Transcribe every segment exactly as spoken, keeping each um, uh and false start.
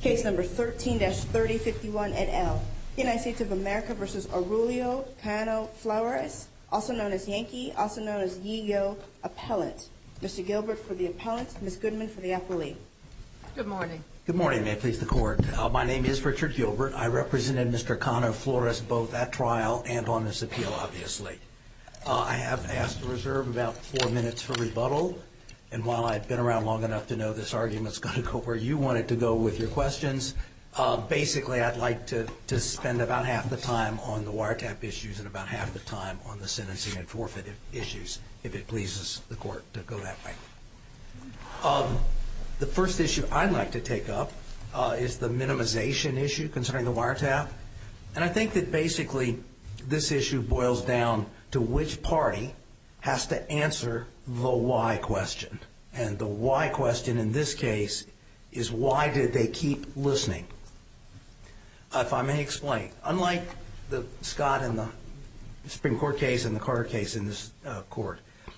Case number thirteen dash thirty fifty-one et al. United States of America versus Aurelio Cano Flores, also known as Yankee, also known as Yi-Yo, appellant. Mister Gilbert for the appellant, Miz Goodman for the appellee. Good morning. Good morning, may it please the court. Uh, my name is Richard Gilbert. I represented Mister Cano Flores both at trial and on this appeal, obviously. Uh, I have asked to reserve about four minutes for rebuttal, and while I've been around long enough to know this argument's going to go where you want it to go with your questions, uh, basically I'd like to, to spend about half the time on the wiretap issues and about half the time on the sentencing and forfeit issues, if it pleases the court to go that way. Um, the first issue I'd like to take up uh, is the minimization issue concerning the wiretap. And I think that basically this issue boils down to which party has to answer the why question. And the why question in this case is, why did they keep listening? Uh, if I may explain, unlike the Scott and the Supreme Court case and the Carter case in this uh, court,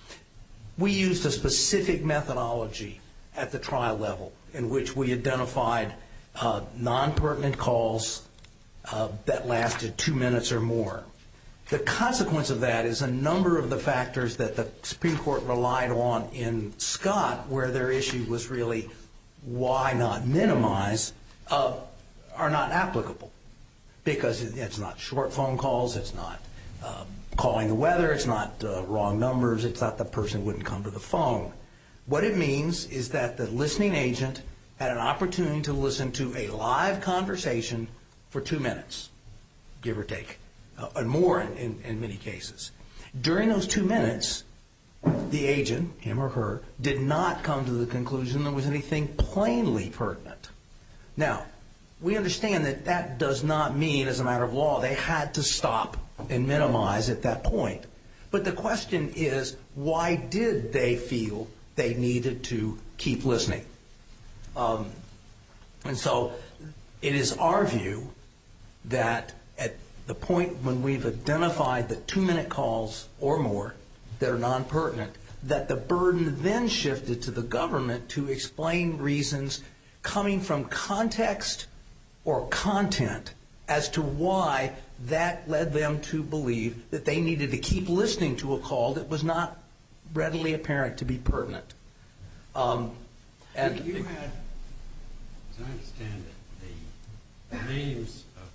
we used a specific methodology at the trial level in which we identified uh, non-pertinent calls uh, that lasted two minutes or more. The consequence of that is a number of the factors that the Supreme Court relied on in Scott, where their issue was really why not minimize, uh, are not applicable. Because it's not short phone calls, it's not uh, calling the weather, it's not uh, wrong numbers, it's not the person wouldn't come to the phone. What it means is that the listening agent had an opportunity to listen to a live conversation for two minutes, give or take. Uh, and more in, in, in many cases. During those two minutes, the agent, him or her, did not come to the conclusion there was anything plainly pertinent. Now, we understand that that does not mean, as a matter of law, they had to stop and minimize at that point. But the question is, why did they feel they needed to keep listening? Um, and so it is our view that at the point when we've identified the two-minute calls or more that are non-pertinent, that the burden then shifted to the government to explain reasons coming from context or content as to why that led them to believe that they needed to keep listening to a call that was not readily apparent to be pertinent. Um, and you had, as I understand it, the names of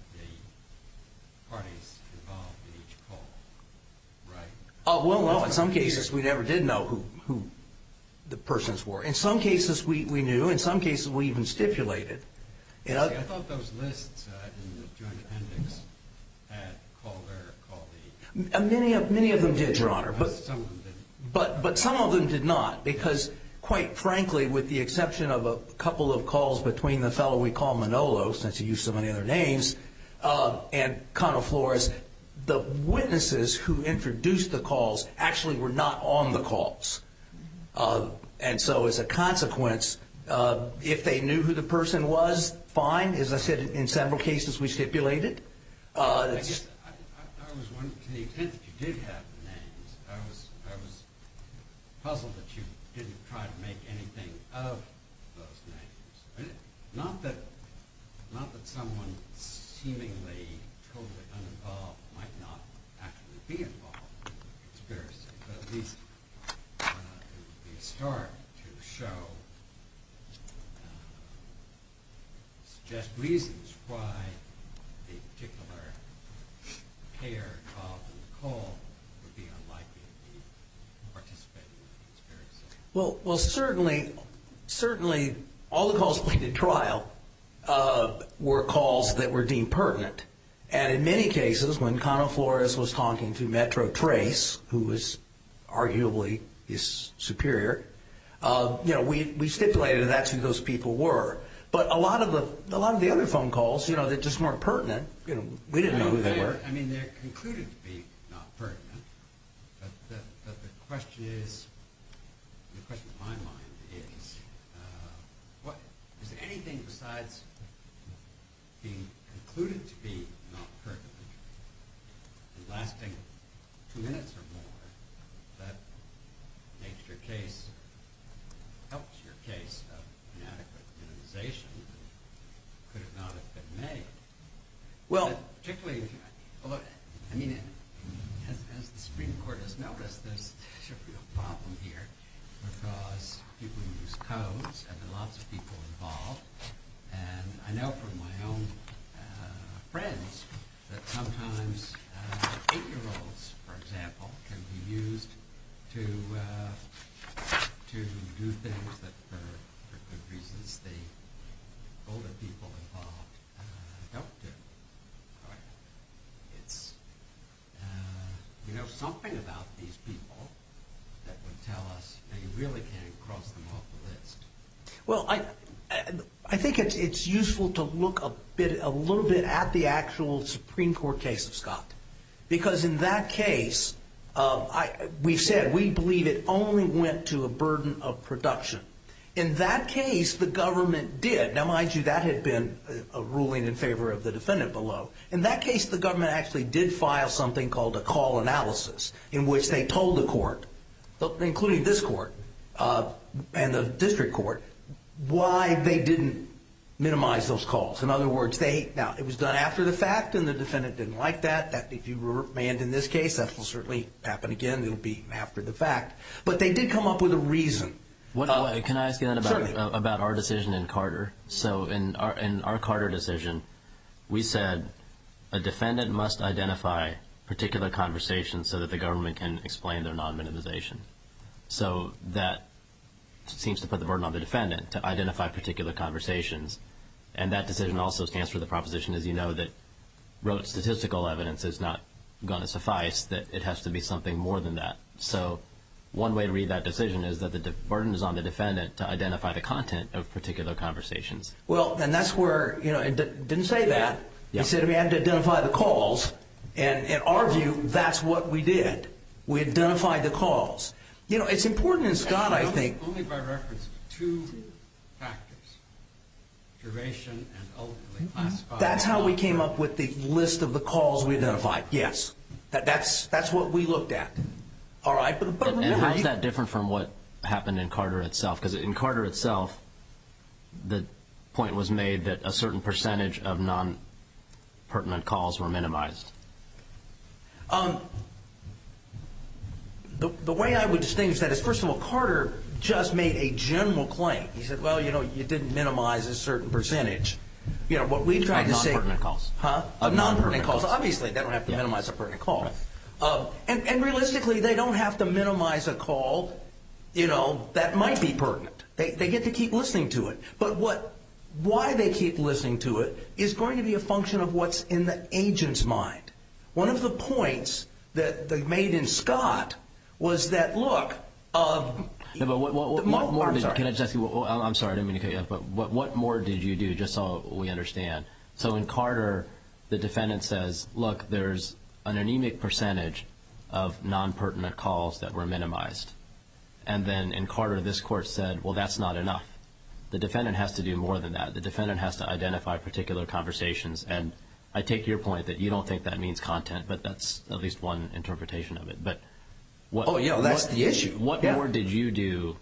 the parties involved in each call, right? Oh, well, no, in some cases we never did know who, who the persons were. In some cases we, we knew. In some cases we even stipulated. See, I thought those lists uh, in the joint appendix had call there, call the... Uh, many, of, many of them did, Your Honor. But some of them didn't. But, but some of them did not, because quite frankly, with the exception of a couple of calls between the fellow we call Manolo, since he used so many other names, uh, and Cano Flores, the witnesses who introduced the calls actually were not on the calls. Uh, and so as a consequence, uh, if they knew who the person was, fine. As I said, in several cases we stipulated. Uh, I, guess, I, I, I was wondering, to the extent that you did have the names, I was, I was puzzled that you didn't try to make anything of those names. Not that, not that someone seemingly totally uninvolved might not actually be involved in the conspiracy, but at least uh, it would be a start to show, uh, suggest reasons why the particular pair involved in the call would be unlikely to be participating in the conspiracy. Well, well, certainly, certainly, all the calls played at trial uh, were calls that were deemed pertinent, and in many cases, when Cano Flores was talking to Metro Trace, who was arguably his superior, uh, you know, we we stipulated that's who those people were. But a lot of the a lot of the other phone calls, you know, that just weren't pertinent, you know, we didn't know who they were. I mean, they're concluded to be not pertinent, but the, but the question is. The question in my mind is, uh, what is there anything besides being concluded to be not pertinent and lasting two minutes or more that makes your case, helps your case of inadequate minimization, Well, But particularly, although, I mean, as, as the Supreme Court has noticed, there's a real problem here because people use codes and there are lots of people involved. And I know from my own uh, friends that sometimes uh, eight-year-olds, for example, can be used to uh, to do things that, for, for good reasons, the older people involved uh, don't do. It's uh, we know something about these people that would tell us, you know, you really can't cross them off the list. Well, I, I think it's it's useful to look a bit, a little bit at the actual Supreme Court case of Scott, because in that case, uh, I, we've said we believe it only went to a burden of production. In that case, the government did. Now, mind you, that had been a, a ruling in favor of the defendant below. In that case, the government actually did file something called a call analysis, in which they told the court, including this court uh, and the district court, why they didn't minimize those calls. In other words, they now it was done after the fact, and the defendant didn't like that. That if you remand in this case, that will certainly happen again. It'll be after the fact, but they did come up with a reason. What, uh, what can I ask you then about certainly. uh, about our decision in Carter? So in our in our Carter decision, we said a defendant must identify particular conversations so that the government can explain their non-minimization. So that seems to put the burden on the defendant to identify particular conversations. And that decision also stands for the proposition, as you know, that rote statistical evidence is not going to suffice, that it has to be something more than that. So one way to read that decision is that the de- burden is on the defendant to identify the content of particular conversations. Well, and that's where, you know, it d- didn't say that. Yeah. He said we had to identify the calls, and in our view, that's what we did. We identified the calls. You know, it's important in Scott, I only, think. Only by reference to two factors, duration and ultimately classified. That's how we came up with the list of the calls we identified. Yes, that, that's that's what we looked at. All right, but but And, remember, and how is you- that different from what happened in Carter itself? Because in Carter itself, the point was made that a certain percentage of non-pertinent calls were minimized. Um, the, the way I would distinguish that is, first of all, Carter just made a general claim. He said, well, you know, you didn't minimize a certain percentage. You know, what we tried Of to say... non-pertinent calls. Huh? Of, Of non-pertinent non-pertinent calls. calls. Obviously, they don't have to Yeah. minimize a pertinent call. Right. Um, and, and realistically, they don't have to minimize a call, you know, that might be pertinent. They, they get to keep listening to it. But what, why they keep listening to it is going to be a function of what's in the agent's mind. One of the points that they made in Scott was that, look, uh, No, but what, what, what, the mo- what more I'm did, sorry. can I just ask you, what, I'm I'm sorry, I didn't mean to cut you off, but what, what more did you do, just so we understand? So in Carter, the defendant says, look, there's an anemic percentage of non-pertinent calls that were minimized. And then in Carter, this court said, well, that's not enough. The defendant has to do more than that. The defendant has to identify particular conversations. And I take your point that you don't think that means content, but that's at least one interpretation of it. But what, Oh, yeah, that's what- the issue. What Yeah. more did you do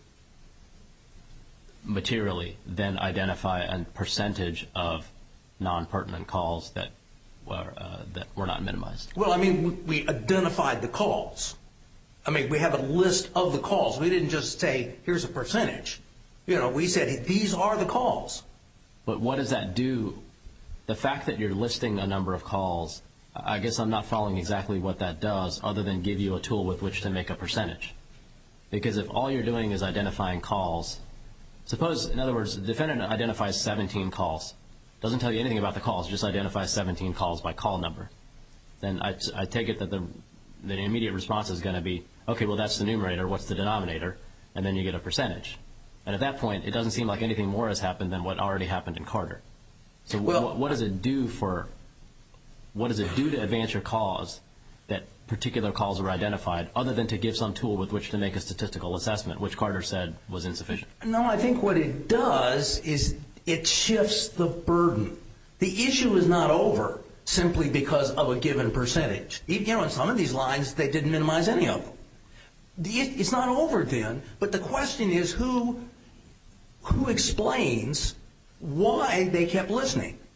materially than identify a percentage of non-pertinent calls that were uh, that were not minimized? well, I mean, we, we identified the calls. I mean, we have a list of the calls. We didn't just say, here's a percentage. You know, we said, these are the calls. But what does that do? The fact that you're listing a number of calls, I guess I'm not following exactly what that does other than give you a tool with which to make a percentage. Because if all you're doing is identifying calls, suppose, in other words, the defendant identifies seventeen calls, doesn't tell you anything about the calls, just identifies seventeen calls by call number. Then I, I take it that the, the immediate response is going to be, okay, well, that's the numerator, what's the denominator? And then you get a percentage. And at that point, it doesn't seem like anything more has happened than what already happened in Carter. So Well- what, what does it do for, what does it do to advance your cause that particular calls are identified, other than to give some tool with which to make a statistical assessment, which Carter said was insufficient? No, I think what it does is it shifts the burden. The issue is not over simply because of a given percentage. You know, in some of these lines, they didn't minimize any of them. The, it's not over then, but the question is who, who explains why they kept listening.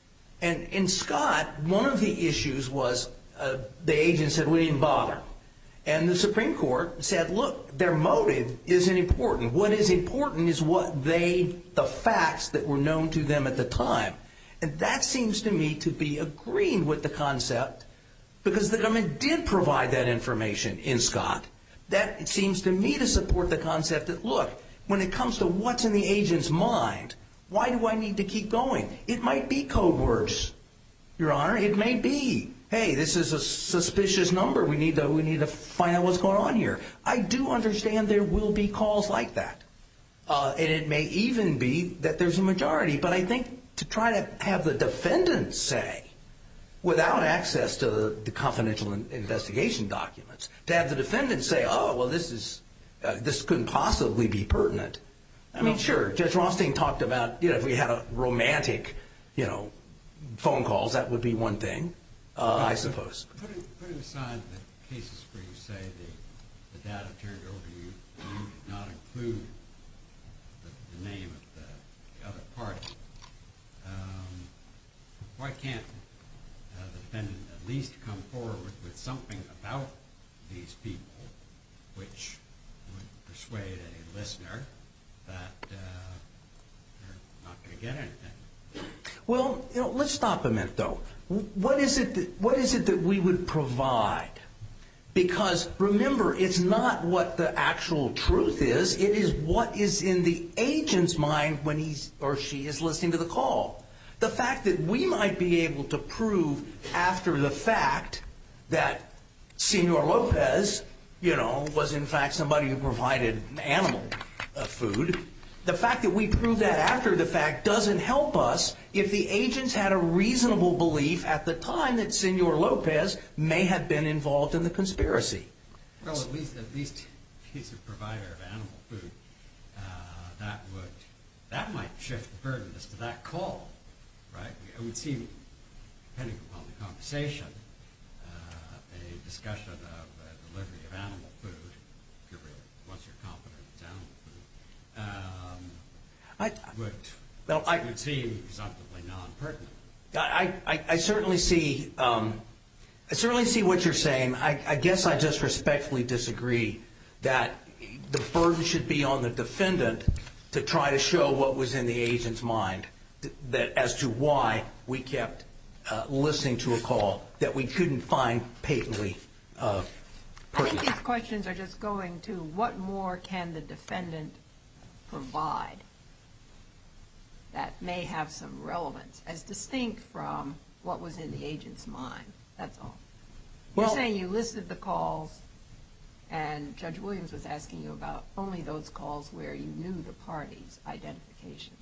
And in Scott, one of the issues was uh, the agent said, we didn't bother. And the Supreme Court said, look, their motive isn't important. What is important is what they, the facts that were known to them at the time. And that seems to me to be agreeing with the concept, because the government did provide that information in Scott. That it seems to me to support the concept that, look, when it comes to what's in the agent's mind, why do I need to keep going? It might be code words, Your Honor. It may be, hey, this is a suspicious number. We need to we need to find out what's going on here. I do understand there will be calls like that. Uh, and it may even be that there's a majority. But I think to try to have the defendant say, without access to the, the confidential in, investigation documents, to have the defendant say, oh, well, this is uh, this couldn't possibly be pertinent. I mean, sure, Judge Rothstein talked about, you know, if we had a romantic, you know, phone calls, that would be one thing, uh, I suppose. Putting, putting aside the cases where you say the, the data turned over to you, you did not include the, the name of the, the other party, um, why can't uh, the defendant at least come forward with, with something about these people which would persuade a listener that uh, they're not going to get anything? Well, you know, let's stop a minute, though. What is it that, what is it that we would provide? Because, remember, it's not what the actual truth is. It is what is in the agent's mind when he's or she is listening to the call. The fact that we might be able to prove after the fact that Senor Lopez, you know, was in fact somebody who provided animal uh, food, the fact that we prove that after the fact doesn't help us if the agents had a reasonable belief at the time that Senor Lopez may have been involved in the conspiracy. Well, at least at least if he's a provider of animal food, uh, that would that might shift the burden as to that call, right? It would seem, depending upon the conversation, uh, a discussion of uh, delivery of animal food, if you're really, once you're confident it's animal food, um, I, would, well, I, would seem presumptively non-pertinent. I, I, I certainly see um, I certainly see what you're saying. I, I guess I just respectfully disagree that the burden should be on the defendant to try to show what was in the agent's mind, that as to why we kept uh, listening to a call that we couldn't find patently uh, pertinent. I think these questions are just going to what more can the defendant provide that may have some relevance, as distinct from what was in the agent's mind. That's all. You're Well, saying you listed the calls, and Judge Williams was asking you about only those calls where you knew the party's identification.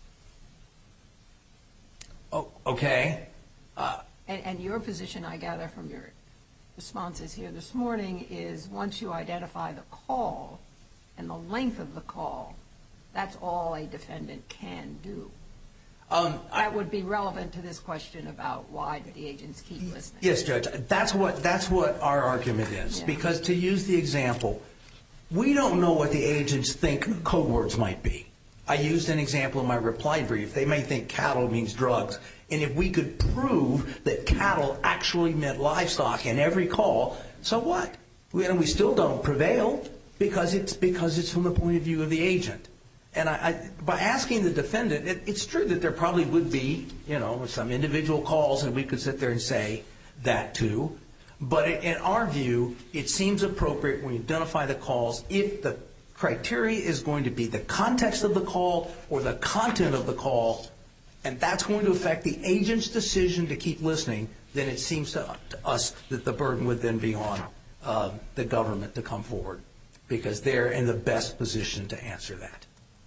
Oh, okay. Uh, And, and your position, I gather from your responses here this morning, is once you identify the call and the length of the call, that's all a defendant can do. um, I, That would be relevant to this question about why did the agents keep listening. Yes, Judge. That's what that's what our argument is. Yeah. Because to use the example, we don't know what the agents think code words might be. I used an example in my reply brief. They may think cattle means drugs. And if we could prove that cattle actually meant livestock in every call, so what? We, and we still don't prevail because it's because it's from the point of view of the agent. And I, I, by asking the defendant, it, it's true that there probably would be, you know, some individual calls and we could sit there and say that too. But it, in our view, it seems appropriate when you identify the calls, if the criteria is going to be the context of the call or the content of the call, and that's going to affect the agent's decision to keep listening, then it seems to, to us that the burden would then be on uh, the government to come forward because they're in the best position to answer that.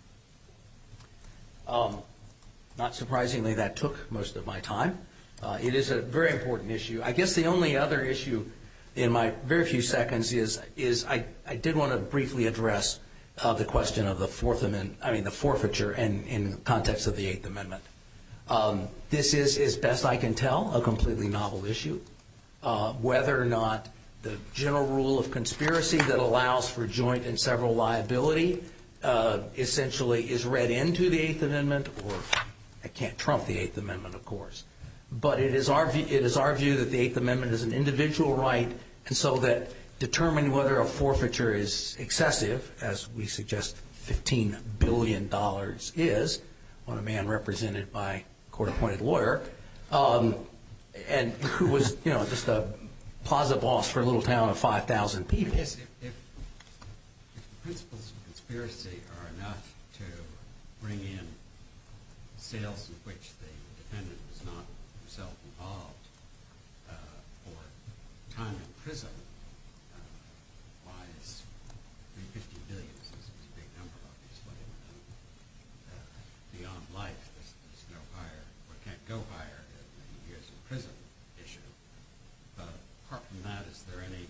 Um, not surprisingly, that took most of my time. Uh, it is a very important issue. I guess the only other issue in my very few seconds is is I, I did want to briefly address uh, the question of the Fourth Amendment, I mean the forfeiture and in the context of the Eighth Amendment. Um, this is, as best I can tell, a completely novel issue. Uh, whether or not the general rule of conspiracy that allows for joint and several liability uh, essentially is read into the Eighth Amendment, or it can't trump the Eighth Amendment, of course. But it is our view, it is our view that the Eighth Amendment is an individual right, and so that determining whether a forfeiture is excessive, as we suggest fifteen billion dollars is, on a man represented by a court-appointed lawyer, um, and who was, you know, just a plaza boss for a little town of five thousand people. Yes, if, if, if the principles of conspiracy are enough to bring in sales in which the defendant was not himself involved uh, for time in prison, uh, why is three hundred fifty billion dollars is a big number, obviously. Uh, beyond life, there's, there's no higher, or can't go higher than the years in prison issue. But apart from that, is there any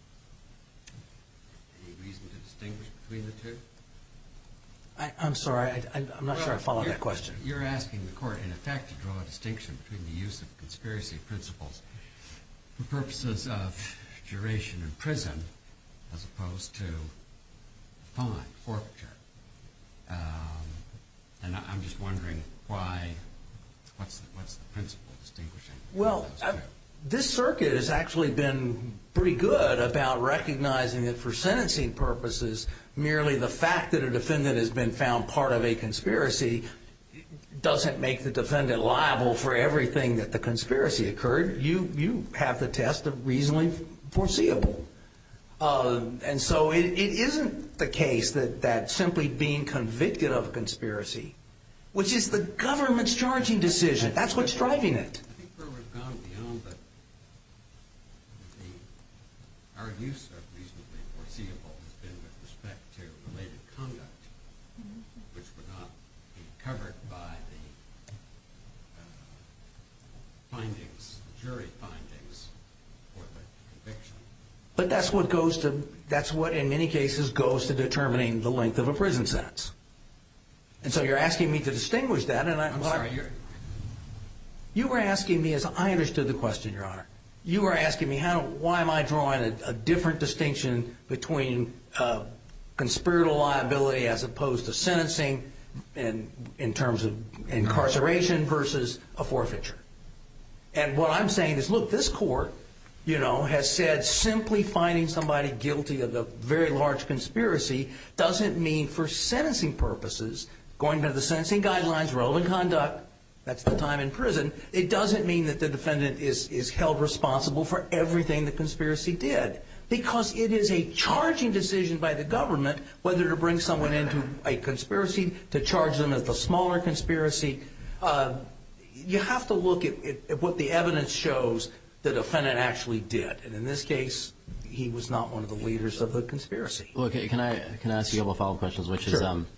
any reason to distinguish between the two? I, I'm sorry, I, I, I'm not Well, sure I follow you're- that question. You're asking the court, in effect, to draw a distinction between the use of conspiracy principles for purposes of duration in prison as opposed to fine, forfeiture. Um, and I, I'm just wondering why, what's the, what's the principle distinguishing between Well, those I, two? this circuit has actually been pretty good about recognizing that for sentencing purposes, merely the fact that a defendant has been found part of a conspiracy doesn't make the defendant liable for everything that the conspiracy occurred. You you have the test of reasonably foreseeable. Uh, and so it, it isn't the case that, that simply being convicted of a conspiracy, which is the government's charging decision, that's what's driving it. I think where we've gone beyond the, the our use of reasonably foreseeable has been with respect to related conduct, which would not be covered by the uh, findings, jury findings for the conviction. But that's what goes to, that's what in many cases goes to determining the length of a prison sentence. And so you're asking me to distinguish that, and I, I'm well, sorry, you're, you were asking me, as I understood the question, Your Honor, you were asking me how, why am I drawing a, a different distinction between uh, conspiratorial liability as opposed to sentencing in, in terms of incarceration versus a forfeiture. And what I'm saying is, look, this court, you know, has said simply finding somebody guilty of a very large conspiracy doesn't mean for sentencing purposes, going to the sentencing guidelines, relevant conduct, that's the time in prison, it doesn't mean that the defendant is, is held responsible for everything the conspiracy did. Because it is a charging decision by the government whether to bring someone into a conspiracy, to charge them as the smaller conspiracy. Uh, you have to look at, at, at what the evidence shows the defendant actually did. And in this case, he was not one of the leaders of the conspiracy. Well, okay, can I can I ask you a couple of follow-up questions, which is Sure. um,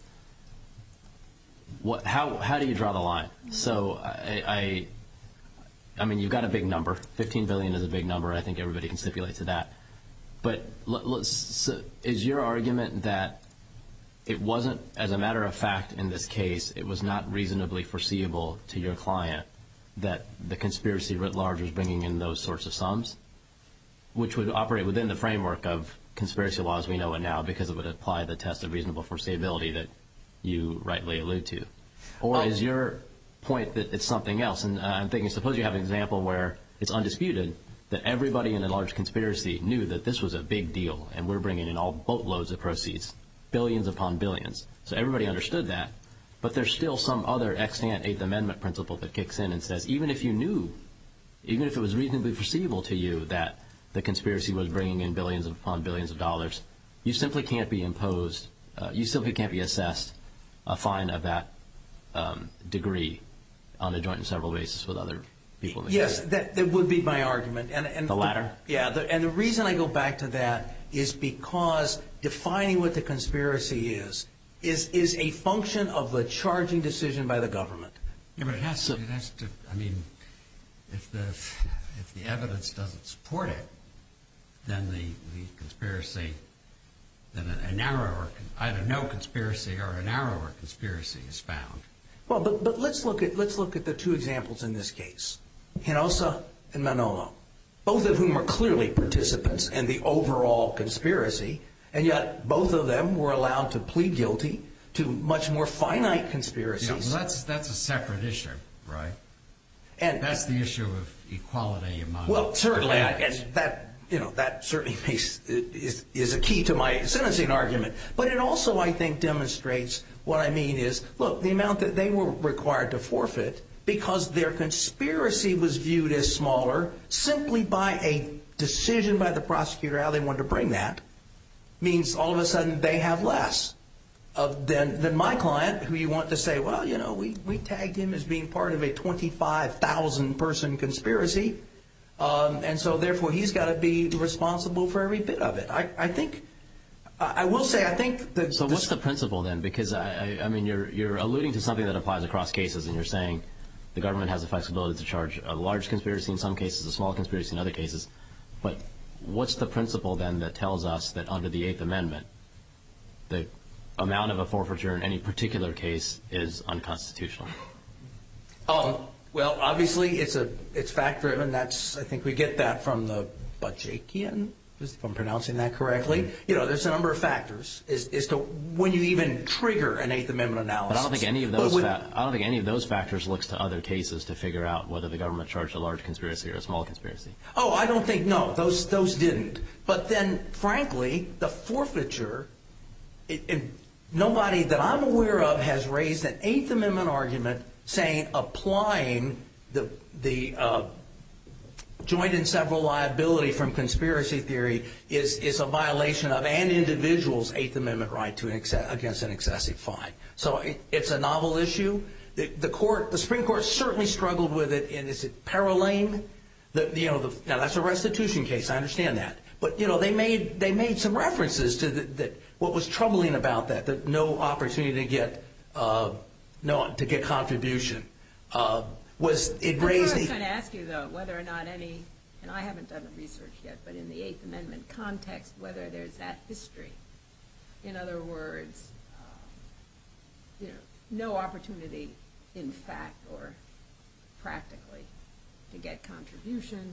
what how how do you draw the line? So I, I I mean you've got a big number. fifteen billion is a big number. I think everybody can stipulate to that. But let, let's, so is your argument that it wasn't, as a matter of fact, in this case, it was not reasonably foreseeable to your client that the conspiracy writ large was bringing in those sorts of sums, which would operate within the framework of conspiracy law as we know it now, because it would apply the test of reasonable foreseeability that you rightly allude to? Or Oh. is your point that it's something else? And uh, I'm thinking, suppose you have an example where it's undisputed that everybody in a large conspiracy knew that this was a big deal and we're bringing in all boatloads of proceeds, billions upon billions. So everybody understood that. But there's still some other extant Eighth Amendment principle that kicks in and says, even if you knew, even if it was reasonably foreseeable to you that the conspiracy was bringing in billions upon billions of dollars, you simply can't be imposed, uh, you simply can't be assessed a fine of that um, degree on a joint and several basis with other people. In the Yes, case. that, that would be my argument. And, and The latter? Yeah, the, and the reason I go back to that is because defining what the conspiracy is is is a function of the charging decision by the government. yeah, but it has to, it has to, I mean, if the, if the evidence doesn't support it, then the, the conspiracy, then a, a narrower, either no conspiracy or a narrower conspiracy is found. Well, but but let's look at let's look at the two examples in this case, Hinosa and Manolo, both of whom are clearly participants in the overall conspiracy, and yet both of them were allowed to plead guilty to much more finite conspiracies. Yeah, well, that's that's a separate issue, right? And that's the issue of equality among. Well, certainly, I, defendants. and that you know that certainly makes is is a key to my sentencing argument. But it also, I think, demonstrates what I mean is, look, the amount that they were required to forfeit because their conspiracy was viewed as smaller simply by a decision by the prosecutor how they wanted to bring that means all of a sudden they have less of than than my client, who you want to say, well, you know, we, we tagged him as being part of a twenty-five thousand person conspiracy, um, and so therefore he's got to be responsible for every bit of it. I, I think, I will say, I think that. So what's the principle then? Because I, I, I mean, you're you're alluding to something that applies across cases, and you're saying the government has the flexibility to charge a large conspiracy in some cases, a small conspiracy in other cases. But what's the principle then that tells us that under the Eighth Amendment, the amount of a forfeiture in any particular case is unconstitutional? Um, well, obviously, it's a it's fact driven. That's I think we get that from the Bajakian, if I'm pronouncing that correctly. You know, there's a number of factors as, as to when you even trigger an Eighth Amendment analysis. But I don't think any of those with, fa- I don't think any of those factors looks to other cases to figure out whether the government charged a large conspiracy or a small conspiracy. Oh, I don't think no, those those didn't. But then, frankly, the forfeiture, it, it, nobody that I'm aware of has raised an Eighth Amendment argument saying applying the the uh, joint and several liability from conspiracy theory is is a violation of an individual's Eighth Amendment right to an ex- against an excessive fine. So it, it's a novel issue. The, the court, the Supreme Court, certainly struggled with it. And is it Paroline? The you know the, now that's a restitution case. I understand that. But you know they made they made some references to the, that what was troubling about that that no opportunity to get uh, no to get contribution uh, was it raised. I was going to ask you though whether or not any, and I haven't done the research yet, but in the Eighth Amendment context, whether there's that history. In other words, uh, you know, no opportunity, in fact or practically, to get contribution.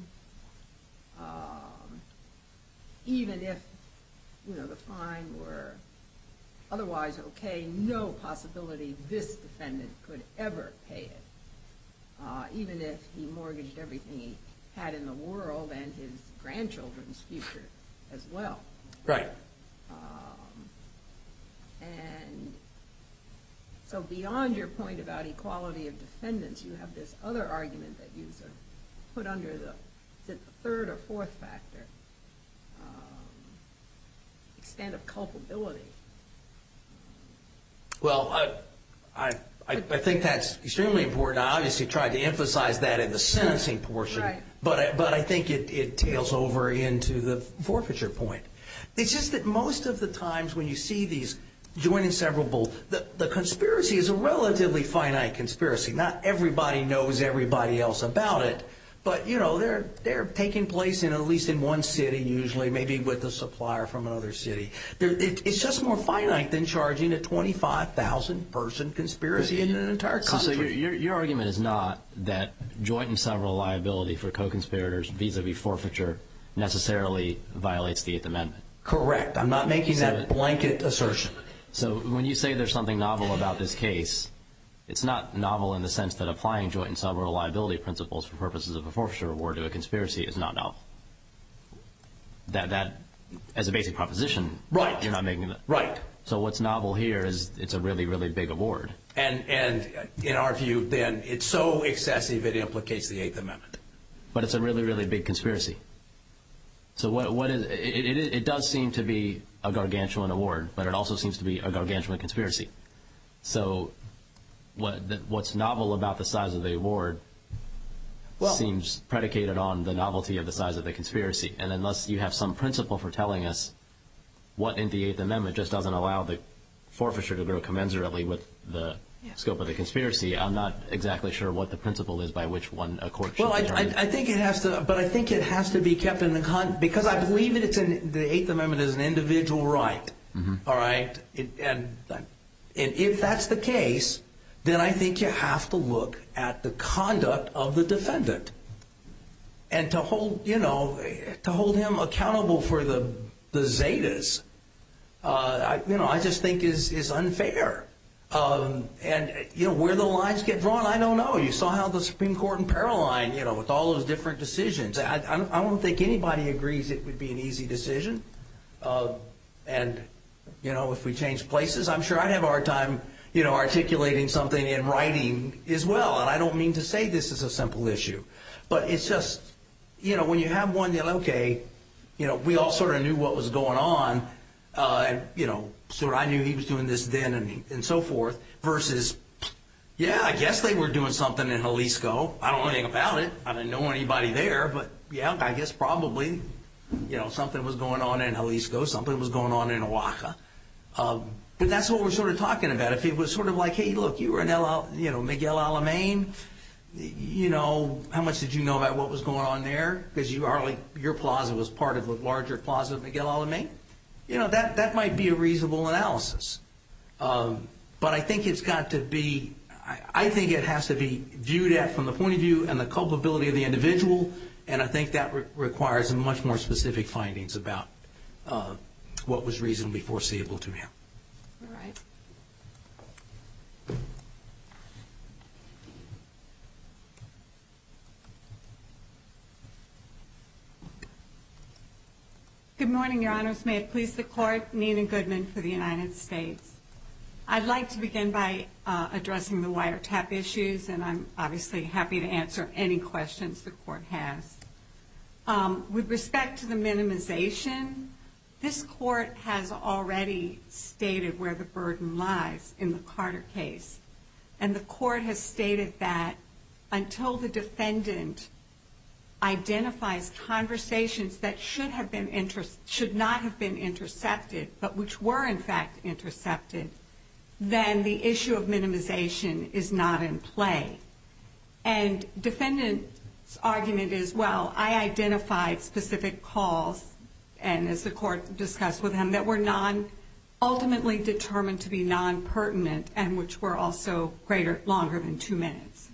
Um, even if, you know, the fine were otherwise okay, no possibility this defendant could ever pay it, uh, even if he mortgaged everything he had in the world and his grandchildren's future as well. Right. Um, and so beyond your point about equality of defendants, you have this other argument that you sort of put under the, is it the third or fourth factor? Extent of culpability. Well, I, I, I, I think that's extremely important. I obviously tried to emphasize that in the sentencing portion, right. but I, but I think it, it tails over into the forfeiture point. It's just that most of the times when you see these joint and severable, the, the conspiracy is a relatively finite conspiracy. Not everybody knows everybody else about it. But, you know, they're they're taking place in at least in one city, usually, maybe with a supplier from another city. It, it's just more finite than charging a twenty-five thousand person conspiracy in an entire country. So, so your, your your argument is not that joint and several liability for co-conspirators vis-a-vis forfeiture necessarily violates the Eighth Amendment. Correct. I'm not making so that it, blanket assertion. So when you say there's something novel about this case, it's not novel in the sense that applying joint and several liability principles for purposes of a forfeiture award to a conspiracy is not novel. That, that as a basic proposition, right. You're not making that. Right. So what's novel here is it's a really, really big award. And, and in our view, then, it's so excessive it implicates the Eighth Amendment. But it's a really, really big conspiracy. So what, what is, it, it, it does seem to be a gargantuan award, but it also seems to be a gargantuan conspiracy. So What, what's novel about the size of the award well, seems predicated on the novelty of the size of the conspiracy. And unless you have some principle for telling us what in the Eighth Amendment just doesn't allow the forfeiture to grow commensurately with the yeah. scope of the conspiracy, I'm not exactly sure what the principle is by which one a court should Well, I, I, I think it has to, but I think it has to be kept in the con, because I believe it, it's an, the Eighth Amendment is an individual right. Mm-hmm. All right? It, and, and if that's the case, then I think you have to look at the conduct of the defendant, and to hold, you know, to hold him accountable for the the Zetas, uh, I, you know, I just think is is unfair. Um, and, you know, where the lines get drawn, I don't know. You saw how the Supreme Court in Paroline, you know, with all those different decisions. I, I, don't, I don't think anybody agrees it would be an easy decision. Uh, and, you know, if we change places, I'm sure I'd have a hard time, you know, articulating something in writing as well. And I don't mean to say this is a simple issue. But it's just, you know, when you have one that, okay, you know, we all sort of knew what was going on, uh, and, you know, sort of I knew he was doing this then and, and so forth, versus, yeah, I guess they were doing something in Jalisco. I don't know anything about it. I didn't know anybody there, but, yeah, I guess probably, you know, something was going on in Jalisco, something was going on in Oaxaca. Um, but that's what we're sort of talking about. If it was sort of like, hey, look, you were in El, you know, Miguel Alamein, you know, how much did you know about what was going on there? Because you are like, your plaza was part of the larger plaza of Miguel Alamein. You know, that, that might be a reasonable analysis. Um, but I think it's got to be, I, I think it has to be viewed at from the point of view and the culpability of the individual, and I think that re- requires much more specific findings about uh, what was reasonably foreseeable to him. All right. Good morning, Your Honors. May it please the Court, Nina Goodman for the United States. I'd like to begin by uh, addressing the wiretap issues, and I'm obviously happy to answer any questions the Court has. Um, with respect to the minimization, this Court has already stated where the burden lies in the Carter case, and the Court has stated that until the defendant identifies conversations that should have been inter- should not have been intercepted, but which were in fact intercepted, then the issue of minimization is not in play. And defendant's argument is, well, I identified specific calls, and as the Court discussed with him, that were non ultimately determined to be non-pertinent and which were also greater longer than two minutes.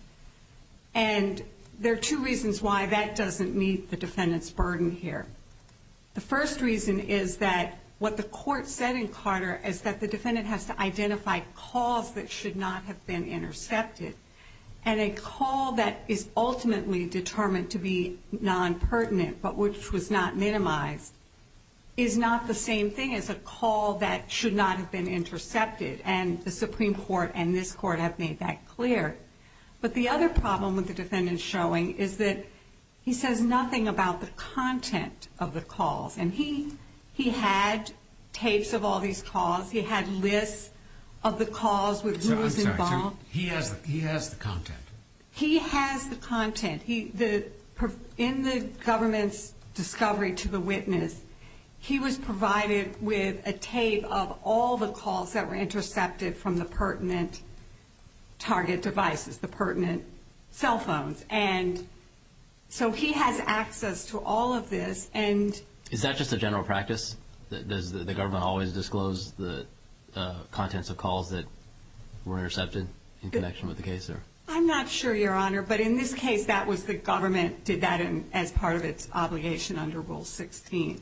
And there are two reasons why that doesn't meet the defendant's burden here. The first reason is that what the Court said in Carter is that the defendant has to identify calls that should not have been intercepted. And a call that is ultimately determined to be non-pertinent but which was not minimized is not the same thing as a call that should not have been intercepted. And the Supreme Court and this Court have made that clear. But the other problem with the defendant showing is that he says nothing about the content of the calls. And he he had tapes of all these calls. He had lists of the calls with who So, was I'm sorry, involved. so he has the he has the content. He has the content. He the in the government's discovery to the witness, he was provided with a tape of all the calls that were intercepted from the pertinent target devices, the pertinent cell phones. And so he has access to all of this. And is that just a general practice? Does the, the government always disclose the uh, contents of calls that were intercepted in connection with the case? Or? I'm not sure, Your Honor, but in this case, that was the government did that in, as part of its obligation under Rule sixteen.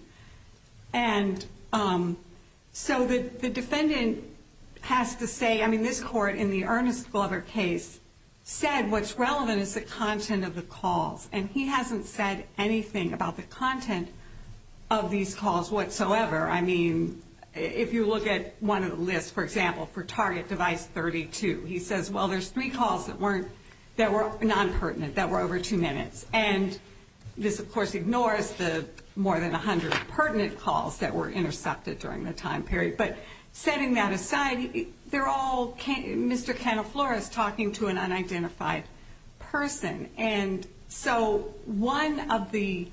And um, so the, the defendant has to say, I mean, this Court in the Ernest Glover case said what's relevant is the content of the calls. And he hasn't said anything about the content of these calls whatsoever. I mean, if you look at one of the lists, for example, for target device thirty-two, he says, well, there's three calls that weren't, that were non-pertinent, that were over two minutes. And this, of course, ignores the more than one hundred pertinent calls that were intercepted during the time period. But setting that aside, they're all Mister Canaflores talking to an unidentified person. And so one of the,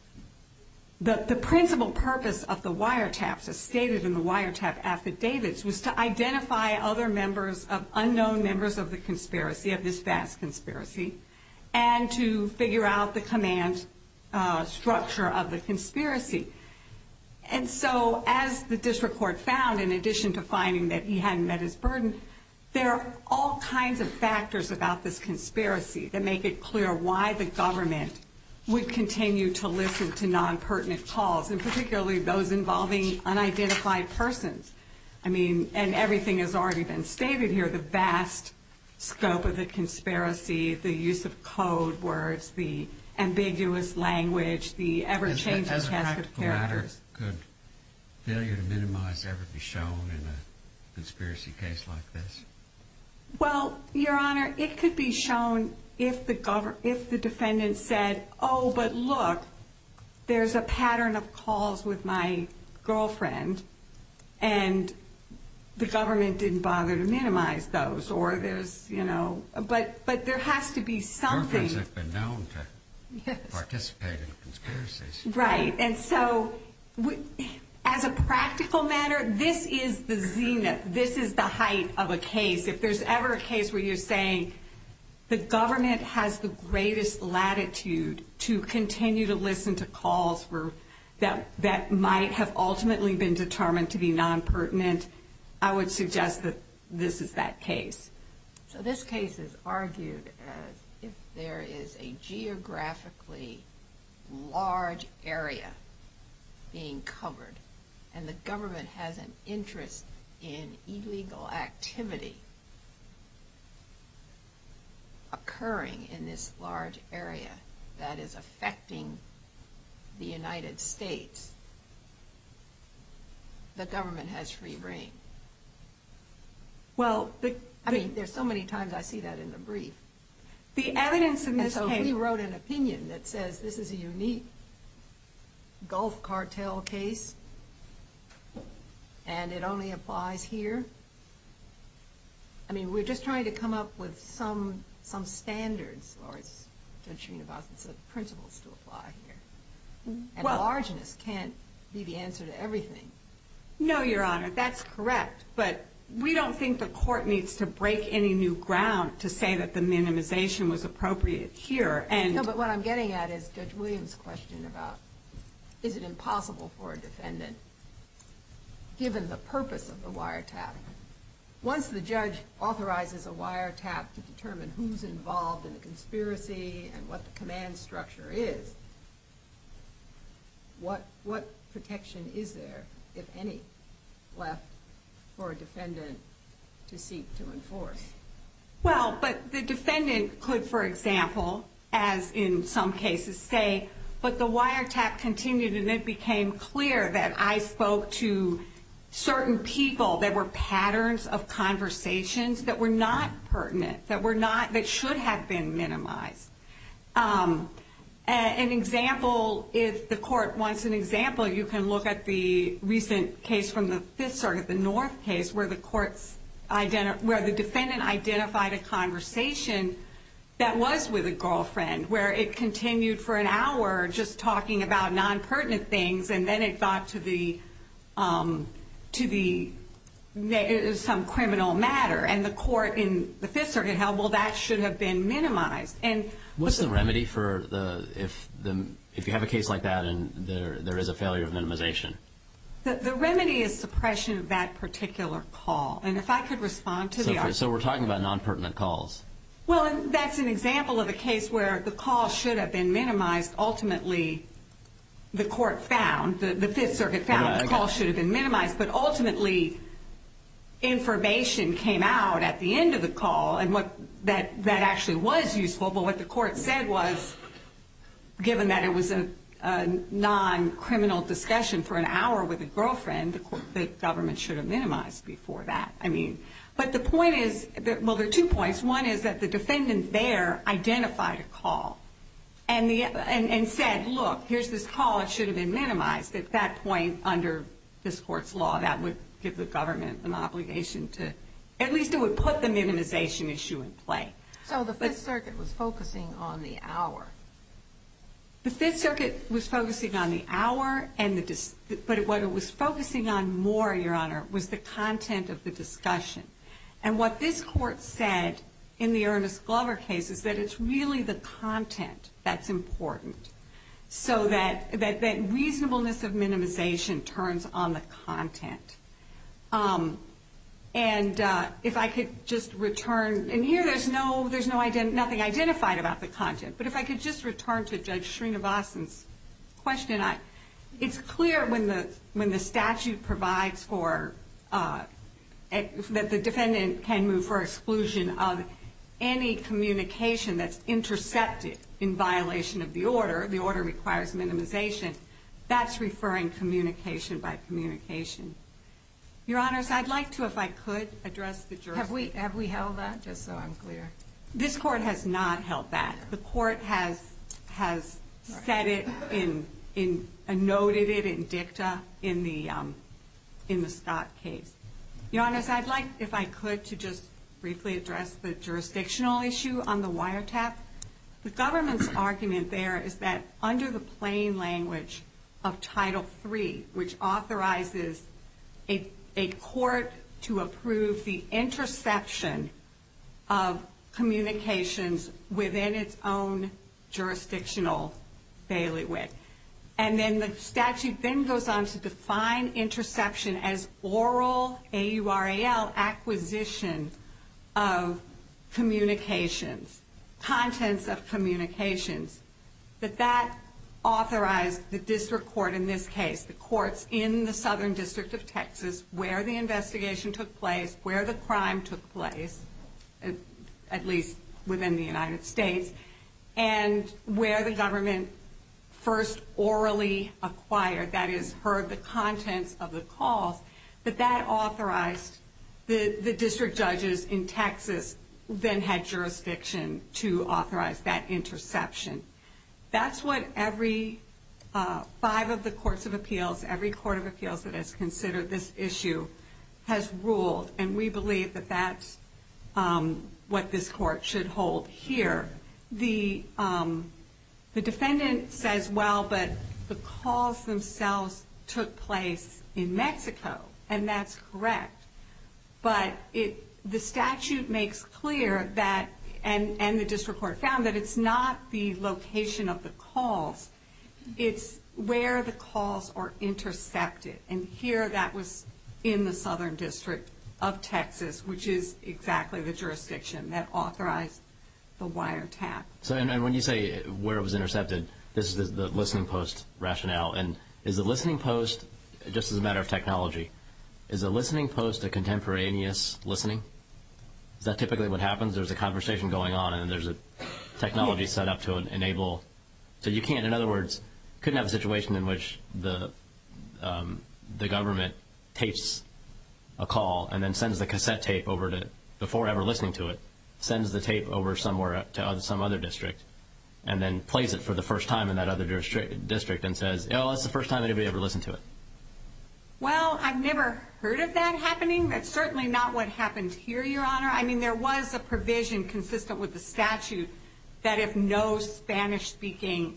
the the principal purpose of the wiretaps, as stated in the wiretap affidavits, was to identify other members of, unknown members of the conspiracy, of this vast conspiracy, and to figure out the command uh, structure of the conspiracy. And so, as the district court found, in addition to finding that he hadn't met his burden, there are all kinds of factors about this conspiracy that make it clear why the government would continue to listen to non-pertinent calls, and particularly those involving unidentified persons. I mean, and everything has already been stated here, the vast scope of the conspiracy, the use of code words, the ambiguous language, the ever-changing As a cast of practical matter, characters. could failure to minimize ever be shown in a conspiracy case like this? Well, Your Honor, it could be shown if the gov- if the defendant said, oh, but look, there's a pattern of calls with my girlfriend, and the government didn't bother to minimize those, or there's, you know, but but there has to be something. Girlfriends have been known to Yes. participate in conspiracies. Right, and so we, as a practical matter, this is the zenith, this is the height of a case. If there's ever a case where you're saying the government has the greatest latitude to continue to listen to calls for that that might have ultimately been determined to be non-pertinent, I would suggest that this is that case. So this case is argued as if there is a geographically large area being covered, and the government has an interest in illegal activity occurring in this large area that is affecting the United States, the government has free rein. Well, the, I mean, there's so many times I see that in the brief. the evidence in And this so if case. we wrote an opinion that says this is a unique Gulf cartel case and it only applies here, I mean, we're just trying to come up with some some standards, or as Judge Srinivasan said, principles to apply here. And Well- largeness can't be the answer to everything. No, Your Honor, that's correct. But we don't think the court needs to break any new ground to say that the minimization was appropriate here. And No, but what I'm getting at is Judge Williams' question about, is it impossible for a defendant, given the purpose of the wiretap, once the judge authorizes a wiretap to determine who's involved in the conspiracy and what the command structure is, what what protection is there, if any, left for a defendant to seek to enforce? Well, but the defendant could, for example, as in some cases, say, but the wiretap continued and it became clear that I spoke to certain people. There were patterns of conversations that were not pertinent, that were not, that should have been minimized. Um, an example, if the court wants an example, you can look at the recent case from the Fifth Circuit, the North case, where the courts identi- where the defendant identified a conversation that was with a girlfriend, where it continued for an hour just talking about non-pertinent things, and then it got to the um, to the some criminal matter, and the court in the Fifth Circuit held, well, that should have been minimized. And what's the remedy for the if the if you have a case like that and there there is a failure of minimization? The, the remedy is suppression of that particular call. And if I could respond to So, the for, argument. so we're talking about non-pertinent calls. Well, and that's an example of a case where the call should have been minimized. Ultimately, the court found, the, the Fifth Circuit found Okay, the I call got it. should have been minimized, but ultimately information came out at the end of the call, and what that, that actually was useful, but what the court said was, given that it was a, a non-criminal discussion for an hour with a girlfriend, the, court, the government should have minimized before that. I mean, but the point is, that, well, there are two points. One is that the defendant there identified a call and, the, and, and said, look, here's this call, it should have been minimized. At that point, under this court's law, that would give the government an obligation to, at least it would put the minimization issue in play. So the Fifth Circuit was focusing on the hour. The Fifth Circuit was focusing on the hour, and the dis- but what it was focusing on more, Your Honor, was the content of the discussion. And what this court said in the Ernest Glover case is that it's really the content that's important, so that that, that reasonableness of minimization turns on the content. Um, and uh, if I could just return, and here there's no there's no ident- nothing identified about the content, but if I could just return to Judge Srinivasan's question, I, it's clear when the when the statute provides for uh, that the defendant can move for exclusion of any communication that's intercepted in violation of the order. The order requires minimization. That's referring communication by communication. Your Honors, I'd like to, if I could, address the jurisdiction. Have we have we held that, just so I'm clear? This Court has not held that. The Court has has said it in in uh, noted it in dicta in the um, in the Scott case. Your Honors, I'd like, if I could, to just briefly address the jurisdictional issue on the wiretap. The government's argument there is that under the plain language of Title three, which authorizes a a court to approve the interception of communications within its own jurisdictional bailiwick. And then the statute then goes on to define interception as oral, A U R A L, acquisition of communications, contents of communications, that that authorized the district court, in this case, the courts in the Southern District of Texas, where the investigation took place, where the crime took place, at, at least within the United States, and where the government first orally acquired, that is, heard the contents of the calls, that that authorized the, the district judges in Texas then had jurisdiction to authorize that interception. That's what every uh, five of the courts of appeals, every court of appeals that has considered this issue has ruled, and we believe that that's um, what this court should hold here. The um, the defendant says, well, but the calls themselves took place in Mexico, and that's correct. But it the statute makes clear that, and, and the district court found that it's not the location of the calls, it's where the calls are intercepted. And here that was in the Southern District of Texas, which is exactly the jurisdiction that authorized the wiretap. So, and, and when you say where it was intercepted, this is the, the listening post rationale. And is the listening post, just as a matter of technology, is a listening post a contemporaneous listening? Is that typically what happens? There's a conversation going on, and then there's a technology set up to enable. So you can't, in other words, couldn't have a situation in which the um, the government tapes a call and then sends the cassette tape over to, before ever listening to it, sends the tape over somewhere to other, some other district, and then plays it for the first time in that other distri- district and says, oh, that's the first time anybody ever listened to it. Well, I've never heard of that happening. That's certainly not what happened here, Your Honor. I mean, there was a provision consistent with the statute that if no Spanish-speaking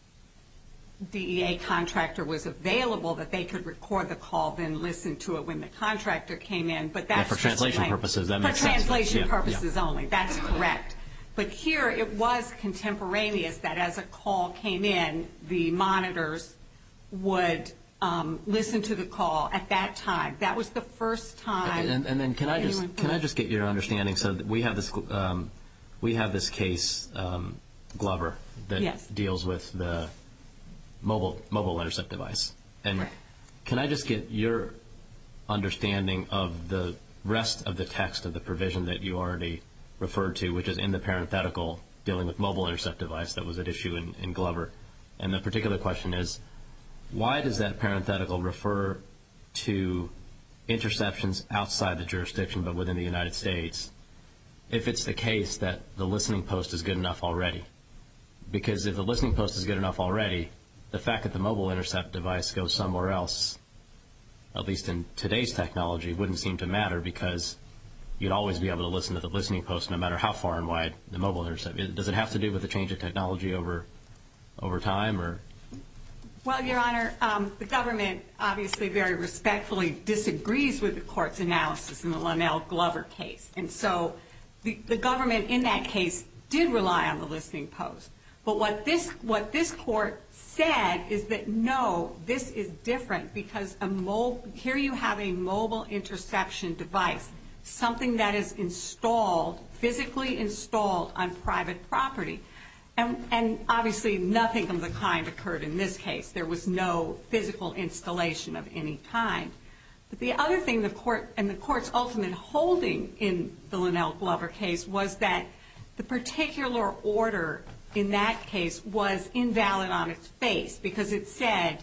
D E A contractor was available, that they could record the call, then listen to it when the contractor came in. But that's yeah, for translation like, purposes, that for makes translation sense. purposes yeah, yeah. only. That's correct. But here it was contemporaneous, that as a call came in, the monitors would um, listen to the call at that time. That was the first time. And, and then can I just anyone- can I just get your understanding? So that we have this um, we have this case um, Glover that Yes. deals with the mobile mobile intercept device. And Right. can I just get your understanding of the rest of the text of the provision that you already referred to, which is in the parenthetical dealing with mobile intercept device that was at issue in, in Glover? And the particular question is, why does that parenthetical refer to interceptions outside the jurisdiction but within the United States if it's the case that the listening post is good enough already? Because if the listening post is good enough already, the fact that the mobile intercept device goes somewhere else, at least in today's technology, wouldn't seem to matter, because you'd always be able to listen to the listening post no matter how far and wide the mobile intercept. Does it have to do with the change of technology over over time, or? Well, Your Honor, um, the government obviously very respectfully disagrees with the court's analysis in the Linnell-Glover case. And so the, the government in that case did rely on the listening post. But what this, what this court said is that, no, this is different, because a mo- here you have a mobile interception device, something that is installed, physically installed on private property. And, and obviously nothing of the kind occurred in this case. There was no physical installation of any kind. But the other thing the court, and the court's ultimate holding in the Linnell Glover case, was that the particular order in that case was invalid on its face because it said,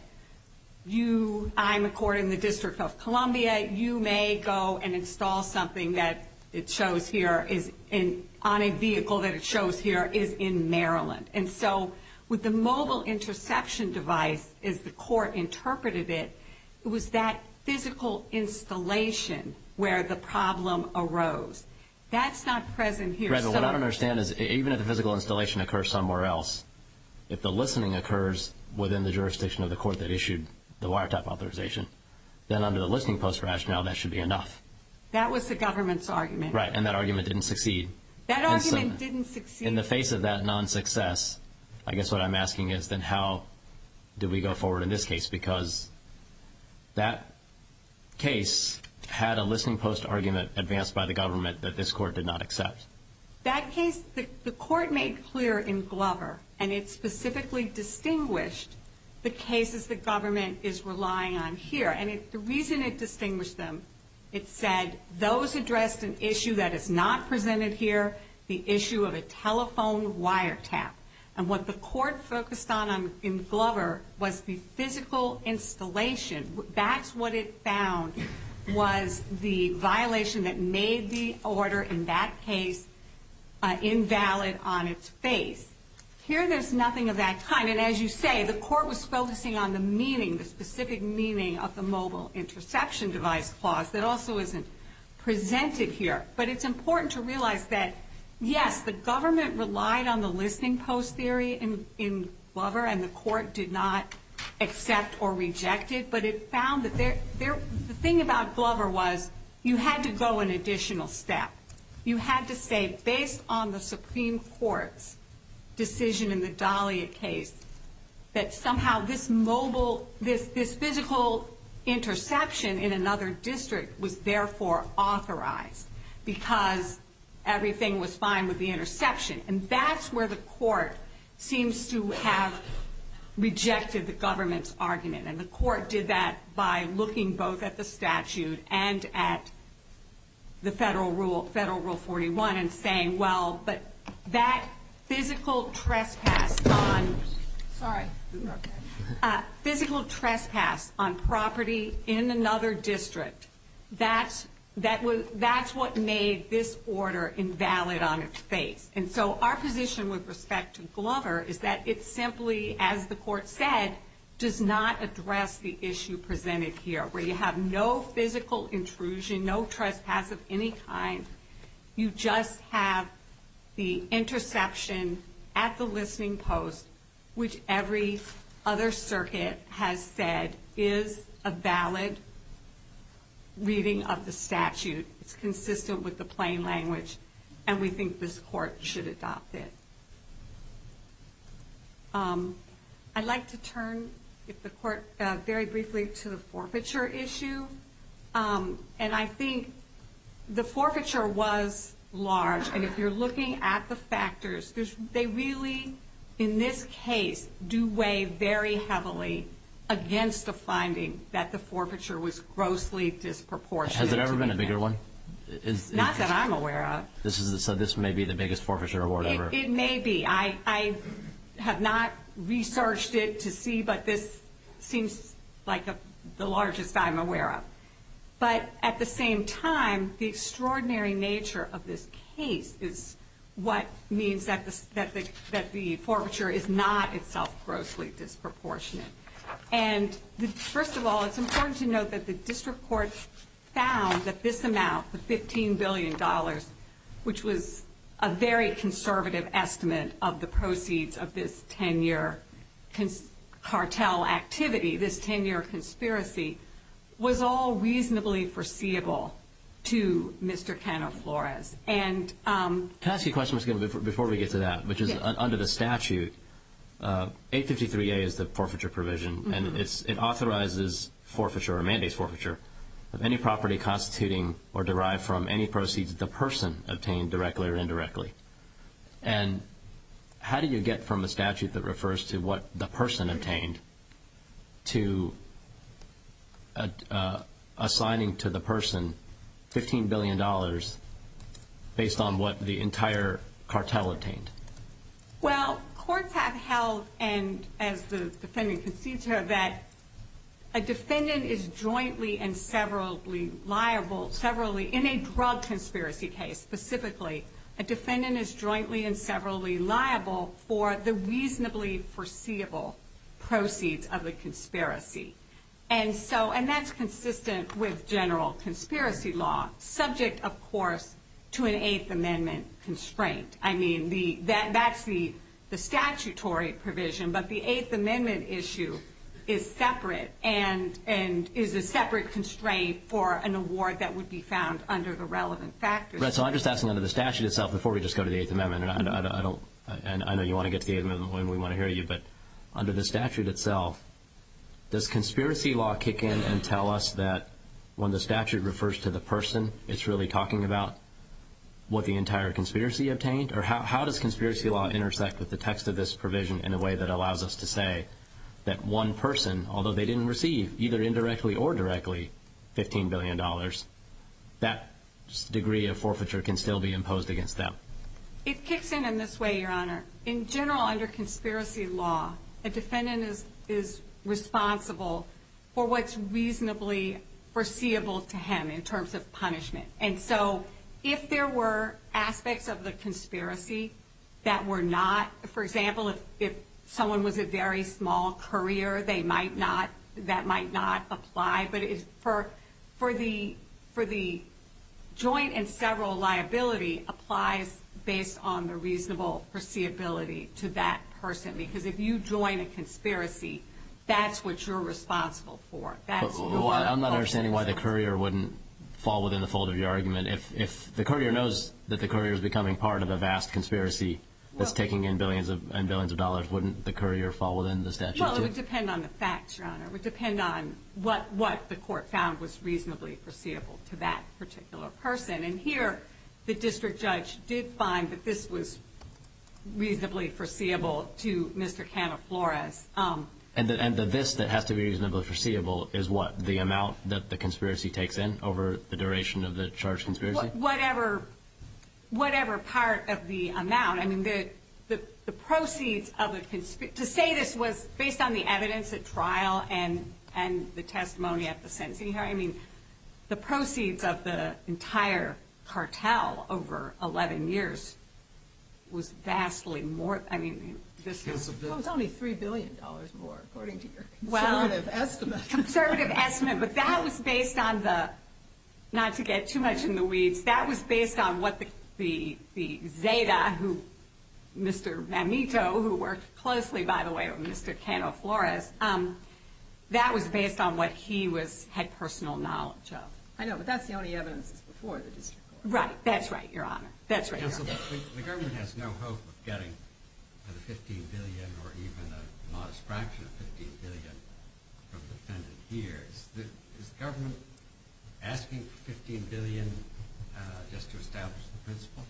you, I'm a court in the District of Columbia, you may go and install something that it shows here is in, on a vehicle that it shows here is in Maryland. And so with the mobile interception device, as the court interpreted it, it was that physical installation where the problem arose. That's not present here. Right, but so what I don't understand is even if the physical installation occurs somewhere else, if the listening occurs within the jurisdiction of the court that issued the wiretap authorization, then under the listening post rationale, that should be enough. That was the government's argument. Right, and that argument didn't succeed. That And argument so, didn't succeed. In the face of that non-success, I guess what I'm asking is then how do we go forward in this case? Because that case had a listening post argument advanced by the government that this court did not accept. That case, the, the court made clear in Glover, and it specifically distinguished the cases the government is relying on here. And it, the reason it distinguished them, it said those addressed an issue that is not presented here, the issue of a telephone wiretap. And what the court focused on, on in Glover was the physical installation. That's what it found was the violation that made the order in that case uh, invalid on its face. Here there's nothing of that kind. And as you say, the court was focusing on the meaning, the specific meaning of the mobile interception device clause that also isn't presented here. But it's important to realize that, yes, the government relied on the listening post theory in, in Glover, and the court did not accept or reject it, but it found that there, there, the thing about Glover was you had to go an additional step. You had to say, based on the Supreme Court's decision in the Dahlia case, that somehow this mobile, this, this physical interception in another district was therefore authorized because everything was fine with the interception. And that's where the court seems to have rejected the government's argument. And the court did that by looking both at the statute and at the federal rule, Federal Rule forty-one, and saying, well, but that physical trespass on, sorry, uh, physical trespass on property in another district, that's That was, that's what made this order invalid on its face. And so our position with respect to Glover is that it simply, as the court said, does not address the issue presented here, where you have no physical intrusion, no trespass of any kind. You just have the interception at the listening post, which every other circuit has said is a valid reading of the statute. It's consistent with the plain language, and we think this court should adopt it. Um, I'd like to turn, if the court, uh, very briefly to the forfeiture issue. Um, and I think the forfeiture was large, and if you're looking at the factors, there's, they really, in this case, do weigh very heavily against the finding that the forfeiture was grossly disproportionate. Has there ever been a bigger one? Is, Not is, that I'm aware of. This is the, so this may be the biggest forfeiture award It, ever. it may be. I, I have not researched it to see, but this seems like a, the largest I'm aware of. But at the same time, the extraordinary nature of this case is what means that the, that the, that the forfeiture is not itself grossly disproportionate. And the, first of all, it's important to note that the district court found that this amount, the fifteen billion dollars, which was a very conservative estimate of the proceeds of this ten-year cons- cartel activity, this ten-year conspiracy, was all reasonably foreseeable to Mister Cano Flores. And um, can I ask you a question, Miz Gill, before, before we get to that, which is yes. un, under the statute, uh, eight fifty-three A is the forfeiture provision, mm-hmm. and it's, it authorizes forfeiture or mandates forfeiture of any property constituting or derived from any proceeds the person obtained directly or indirectly. And how do you get from a statute that refers to what the person obtained to a, uh, assigning to the person fifteen billion dollars based on what the entire cartel obtained? Well, courts have held, and as the defendant concedes here, that a defendant is jointly and severally liable, severally, in a drug conspiracy case specifically, a defendant is jointly and severally liable for the reasonably foreseeable proceeds of the conspiracy. And so, and that's consistent with general conspiracy law, subject, of course, to an Eighth Amendment constraint. I mean, the that that's the the statutory provision, but the Eighth Amendment issue is separate and and is a separate constraint for an award that would be found under the relevant factors. Right. So I'm just asking under the statute itself before we just go to the Eighth Amendment, and I, I, I don't, and I know you want to get to the Eighth Amendment when we want to hear you, but under the statute itself, does conspiracy law kick in and tell us that when the statute refers to the person, it's really talking about what the entire conspiracy obtained? Or how, how does conspiracy law intersect with the text of this provision in a way that allows us to say that one person, although they didn't receive either indirectly or directly fifteen billion dollars, that degree of forfeiture can still be imposed against them? It kicks in in this way, Your Honor. In general, under conspiracy law, a defendant is is responsible for what's reasonably foreseeable to him in terms of punishment. And so if there were aspects of the conspiracy that were not, for example, if, if someone was a very small courier, they might not, that might not apply. But it, for for the for the joint and several liability applies based on the reasonable foreseeability to that person. Because if you join a conspiracy, that's what you're responsible for. That's but, your well, I'm not understanding why the courier wouldn't fall within the fold of your argument. If if the courier knows that the courier is becoming part of a vast conspiracy that's well, taking in billions of and billions of dollars, wouldn't the courier fall within the statute? Well, too? It would depend on the facts, Your Honor. It would depend on what what the court found was reasonably foreseeable to that particular person. And here, the district judge did find that this was reasonably foreseeable to Mister Cano-Flores. Um, And the, and the this that has to be reasonably foreseeable is what? The amount that the conspiracy takes in over the duration of the charged conspiracy? Whatever, whatever part of the amount. I mean, the the, the proceeds of the conspiracy. To say this was based on the evidence at trial and and the testimony at the sentencing hearing. I mean, the proceeds of the entire cartel over eleven years was vastly more. I mean. This is, well, it's only three billion dollars more, according to your well, conservative estimate. Conservative estimate, but that was based on the, not to get too much in the weeds, that was based on what the, the, the Zeta, who, Mister Mamito, who worked closely, by the way, with Mister Cano-Flores, um, that was based on what he was had personal knowledge of. I know, but that's the only evidence that's before the district court. Right, that's right, Your Honor. That's right, Counsel, Your Honor. the, the government has no hope of getting to the fifteen billion dollars or even a modest fraction of fifteen billion dollars from the defendant here. Is the, is the government asking for fifteen billion dollars uh, just to establish the principle?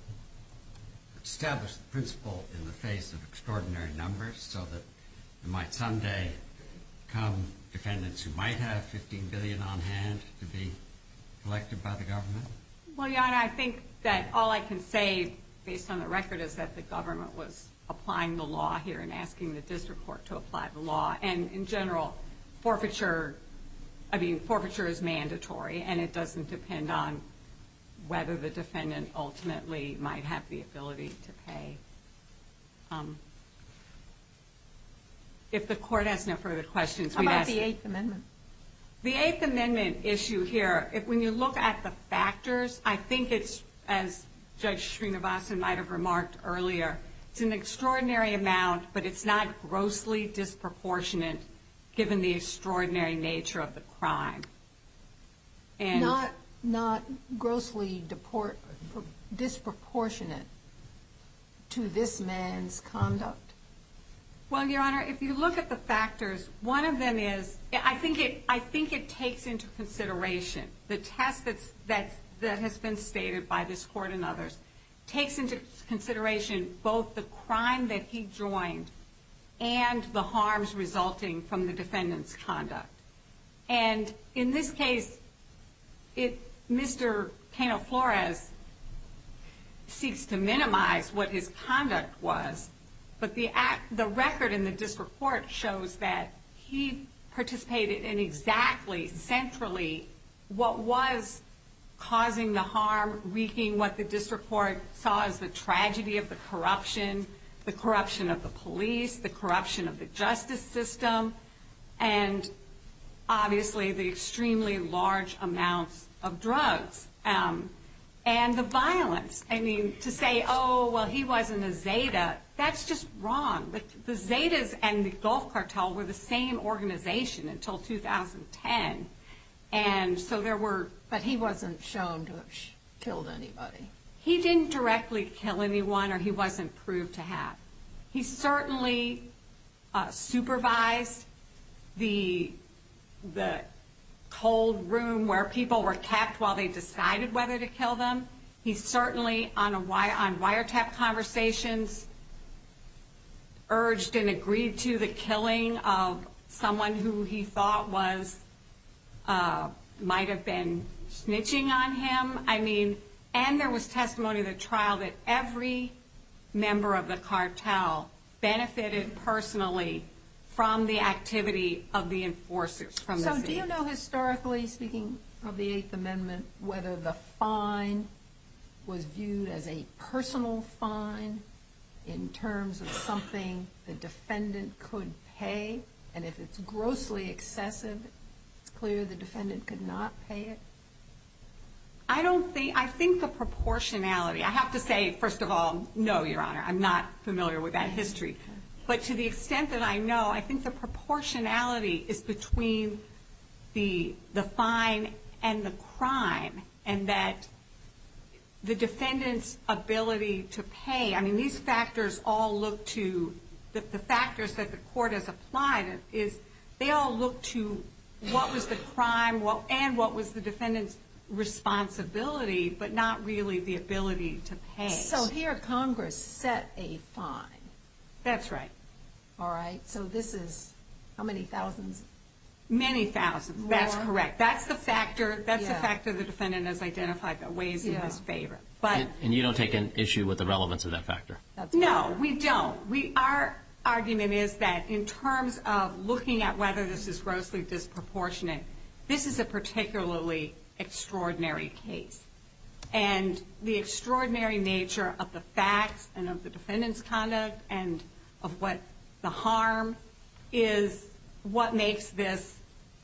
Establish the principle in the face of extraordinary numbers so that there might someday come defendants who might have fifteen billion dollars on hand to be collected by the government? Well, Your Honor, I think that all I can say, based on the record, is that the government was applying the law here and asking the district court to apply the law. And in general, forfeiture, I mean, forfeiture is mandatory, and it doesn't depend on whether the defendant ultimately might have the ability to pay. Um, if the court has no further questions, we'd ask. How about the Eighth Amendment? The Eighth Amendment issue here, if when you look at the factors, I think it's, as Judge Srinivasan might have remarked earlier, it's an extraordinary amount, but it's not grossly disproportionate given the extraordinary nature of the crime. And not not grossly deport, disproportionate to this man's conduct? Well, Your Honor, if you look at the factors, one of them is, I think it, I think it takes into consideration the test that's, that's, that has been stated by this court and others, takes into consideration both the crime that he joined and the harms resulting from the defendant's conduct. And in this case, it, Mister Cano Flores seeks to minimize what his conduct was, but the act, the record in the district court shows that he participated in exactly, centrally, what was causing the harm, wreaking what the district court saw as the tragedy of the corruption, the corruption of the police, the corruption of the justice system, and obviously the extremely large amounts of drugs. Um, and the violence. I mean, to say, oh, well, he wasn't a Zeta, that's just wrong. The, the Zetas and the Gulf Cartel were the same organization until two thousand ten. And so there were... But he wasn't shown to have sh- killed anybody. He didn't directly kill anyone, or he wasn't proved to have. He certainly uh, supervised the the cold room where people were kept while they decided whether to kill them. He certainly, on a wire, on wiretap conversations, urged and agreed to the killing of someone who he thought was uh, might have been snitching on him. I mean, and there was testimony at the trial that every member of the cartel benefited personally from the activity of the enforcers from the So Zetas. do you know, historically speaking of the Eighth Amendment, whether the fine was viewed as a personal fine in terms of something the defendant could pay? And if it's grossly excessive, it's clear the defendant could not pay it? I don't think, I think the proportionality, I have to say, first of all, no, Your Honor, I'm not familiar with that history. But to the extent that I know, I think the proportionality is between the the fine and the crime, and that the defendant's ability to pay, I mean, these factors all look to, the, the factors that the court has applied is, they all look to what was the crime what, and what was the defendant's responsibility, but not really the ability to pay. So here Congress set a fine. That's right. All right. So this is how many thousands? Many thousands. More. That's correct. That's the factor. That's Yeah. the factor the defendant has identified that weighs in Yeah. his favor. But And, and you don't take an issue with the relevance of that factor? That's no, we don't. We our argument is that in terms of looking at whether this is grossly disproportionate, this is a particularly extraordinary case. And the extraordinary nature of the facts and of the defendant's conduct and of what the harm is what makes this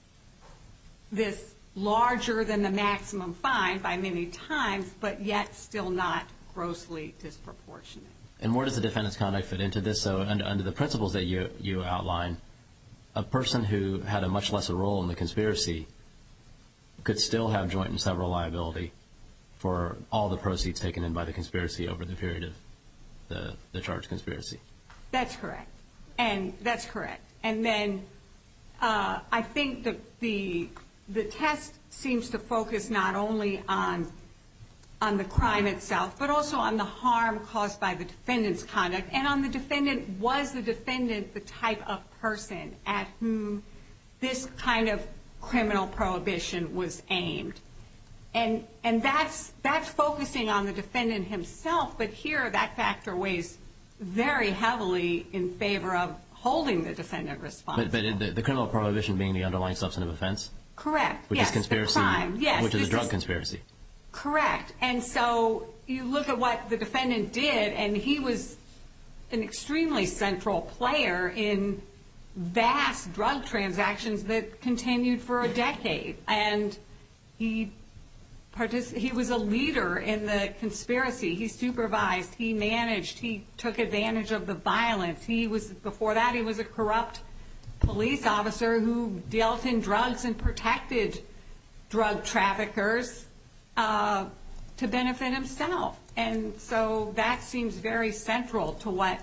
this larger than the maximum fine by many times, but yet still not grossly disproportionate. And where does the defendant's conduct fit into this? So under, under the principles that you, you outline, a person who had a much lesser role in the conspiracy could still have joint and several liability for all the proceeds taken in by the conspiracy over the period of the, the charged conspiracy. That's correct. And that's correct. And then uh, I think the, the the test seems to focus not only on on the crime itself, but also on the harm caused by the defendant's conduct, and on the defendant, was the defendant the type of person at whom this kind of criminal prohibition was aimed. And and that's that's focusing on the defendant himself, but here that factor weighs very heavily in favor of holding the defendant responsible. But, but the, the criminal prohibition being the underlying substantive offense? Correct. Which yes, is conspiracy, the crime. Yes, which is a this drug is, conspiracy. Correct. And so you look at what the defendant did, and he was an extremely central player in vast drug transactions that continued for a decade. And he partic- he was a leader in the conspiracy. He supervised, he managed, he took advantage of the violence. He was, before that, he was a corrupt police officer who dealt in drugs and protected drug traffickers uh, to benefit himself. And so that seems very central to what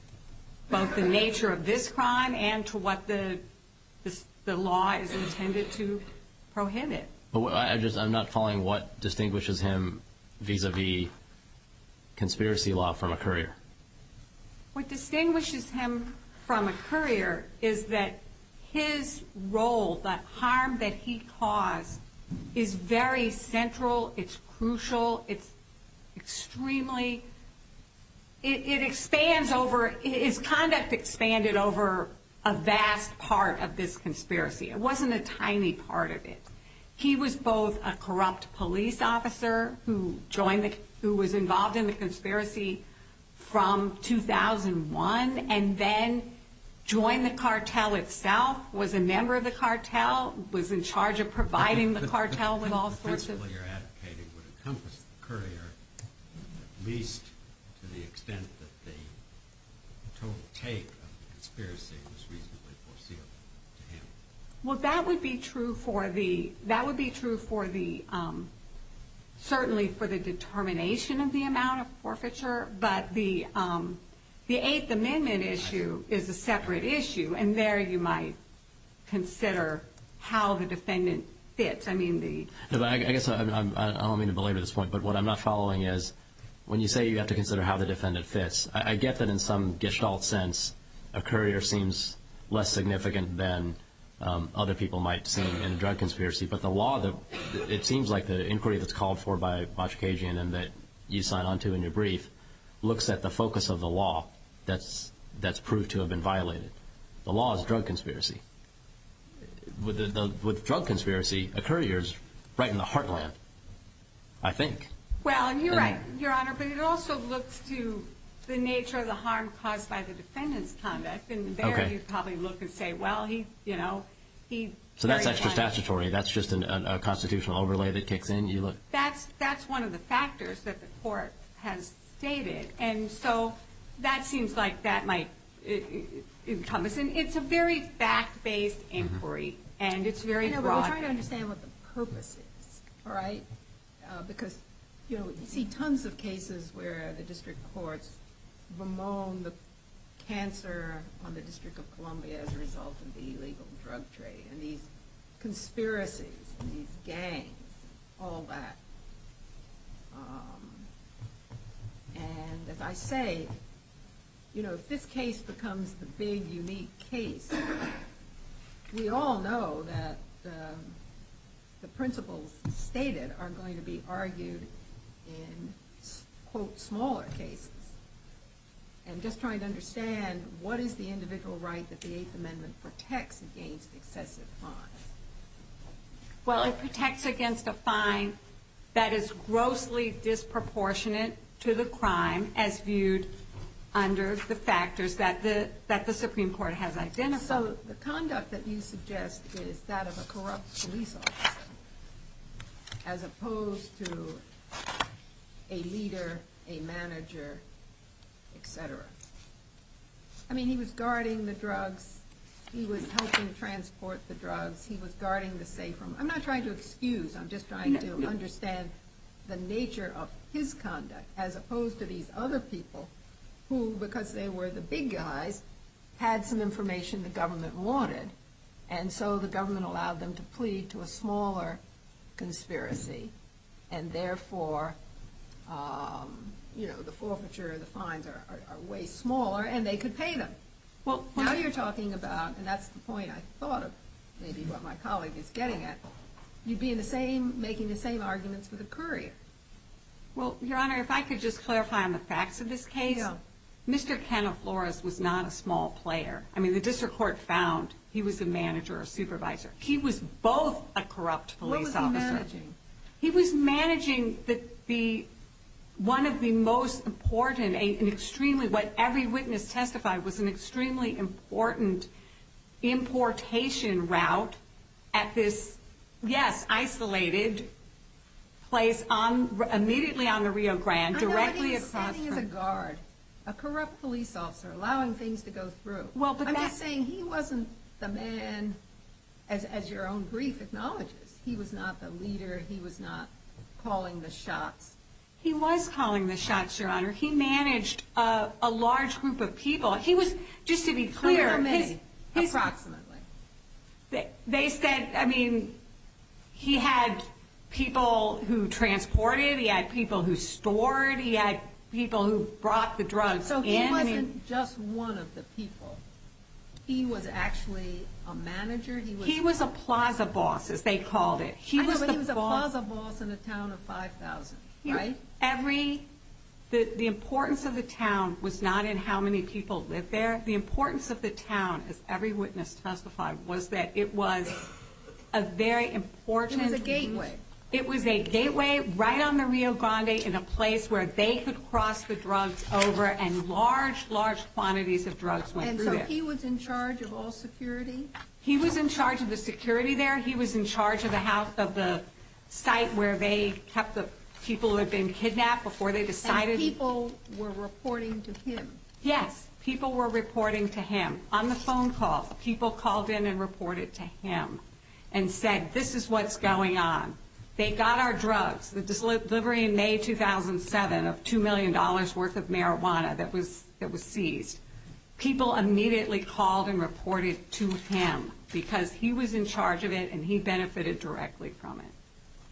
both the nature of this crime and to what the the, the law is intended to prohibit. But I just I'm not following what distinguishes him vis-a-vis conspiracy law from a courier. What distinguishes him from a courier is that his role, the harm that he caused is very central. It's crucial. It's extremely, it, it expands over, his conduct expanded over a vast part of this conspiracy. It wasn't a tiny part of it. He was both a corrupt police officer who joined the, who was involved in the conspiracy from two thousand one, and then joined the cartel itself, was a member of the cartel, was in charge of providing the cartel with all sorts of... The principle you're advocating would encompass the courier, at least to the extent that the total take of the conspiracy was reasonably foreseeable to him. Well, that would be true for the, that would be true for the, um, certainly for the determination of the amount of forfeiture, but the, um, the Eighth Amendment issue is a separate issue, and there you might consider how the defendant fits. I mean, the... No, but I, I guess I, I'm, I don't mean to belabor this point, but what I'm not following is when you say you have to consider how the defendant fits, I, I get that in some gestalt sense a courier seems less significant than um, other people might seem in a drug conspiracy, but the law, the, it seems like the inquiry that's called for by Botchkagian and that you sign on to in your brief looks at the focus of the law that's that's proved to have been violated. The law is drug conspiracy. With the, the with drug conspiracy, a courier's right in the heartland, I think. Well, you're And- right, Your Honor, but it also looks to the nature of the harm caused by the defendant's conduct, and there Okay. you'd probably look and say, well, he, you know, he... So that's carried extra one- statutory. That's just an, a, a constitutional overlay that kicks in. You look. That's, that's one of the factors that the court has stated, and so that seems like that might uh, encompass. And it's a very fact-based inquiry, and it's very I know, but broad. we're trying to understand what the purpose is, all right? Uh, because, you know, you see tons of cases where the district courts bemoan the cancer on the District of Columbia as a result of the illegal drug trade and these conspiracies and these gangs, all that. Um, and as I say, you know, if this case becomes the big, unique case, we all know that um, the principles stated are going to be argued in, quote, smaller cases. And just trying to understand what is the individual right that the Eighth Amendment protects against excessive fines. Well, it protects against a fine that is grossly disproportionate to the crime as viewed under the factors that the that the Supreme Court has identified. So the conduct that you suggest is that of a corrupt police officer as opposed to a leader, a manager, et cetera. I mean, he was guarding the drugs. He was helping transport the drugs. He was guarding the safe room. I'm not trying to excuse. I'm just trying to understand the nature of his conduct as opposed to these other people who, because they were the big guys, had some information the government wanted, and so the government allowed them to plead to a smaller conspiracy, and therefore, um, you know, the forfeiture, the fines are, are, are way smaller, and they could pay them. Well, Now you're talking about, and that's the point I thought of, maybe what my colleague is getting at, you'd be in the same, making the same arguments for the courier. Well, Your Honor, if I could just clarify on the facts of this case. Yeah. Mister Cano Flores was not a small player. I mean, the district court found he was a manager or supervisor. He was both a corrupt police officer. What was he managing? He was managing the, the one of the most important, a, an extremely, what every witness testified was an extremely important importation route at this, yes, isolated place on immediately on the Rio Grande, directly I know, but he was across standing from. as a guard, a corrupt police officer, allowing things to go through. Well, but I'm that- just saying he wasn't the man, as as your own brief acknowledges. He was not the leader. He was not calling the shots. He was calling the shots, Your Honor. He managed a, a large group of people. He was, just to be clear, How many? his, his, Approximately. they, they said, I mean, he had people who transported, he had people who stored, he had people who brought the drugs So he in. I wasn't mean, just one of the people. he was actually a manager? He was, He was a plaza boss, as they called it. He I know, was but the he was a boss. plaza boss in a town of five thousand, He- right? Every, the, the importance of the town was not in how many people lived there. The importance of the town, as every witness testified, was that it was a very important. It was a gateway. It was a gateway right on the Rio Grande in a place where they could cross the drugs over, and large, large quantities of drugs went And through so there. he was in charge of all security? He was in charge of the security there. He was in charge of the house, of the site where they kept the people who had been kidnapped before they decided. And people were reporting to him? Yes, people were reporting to him. On the phone calls, people called in and reported to him and said, this is what's going on. They got our drugs. The delivery in May two thousand seven of two million dollars worth of marijuana that was that was seized. People immediately called and reported to him because he was in charge of it and he benefited directly from it.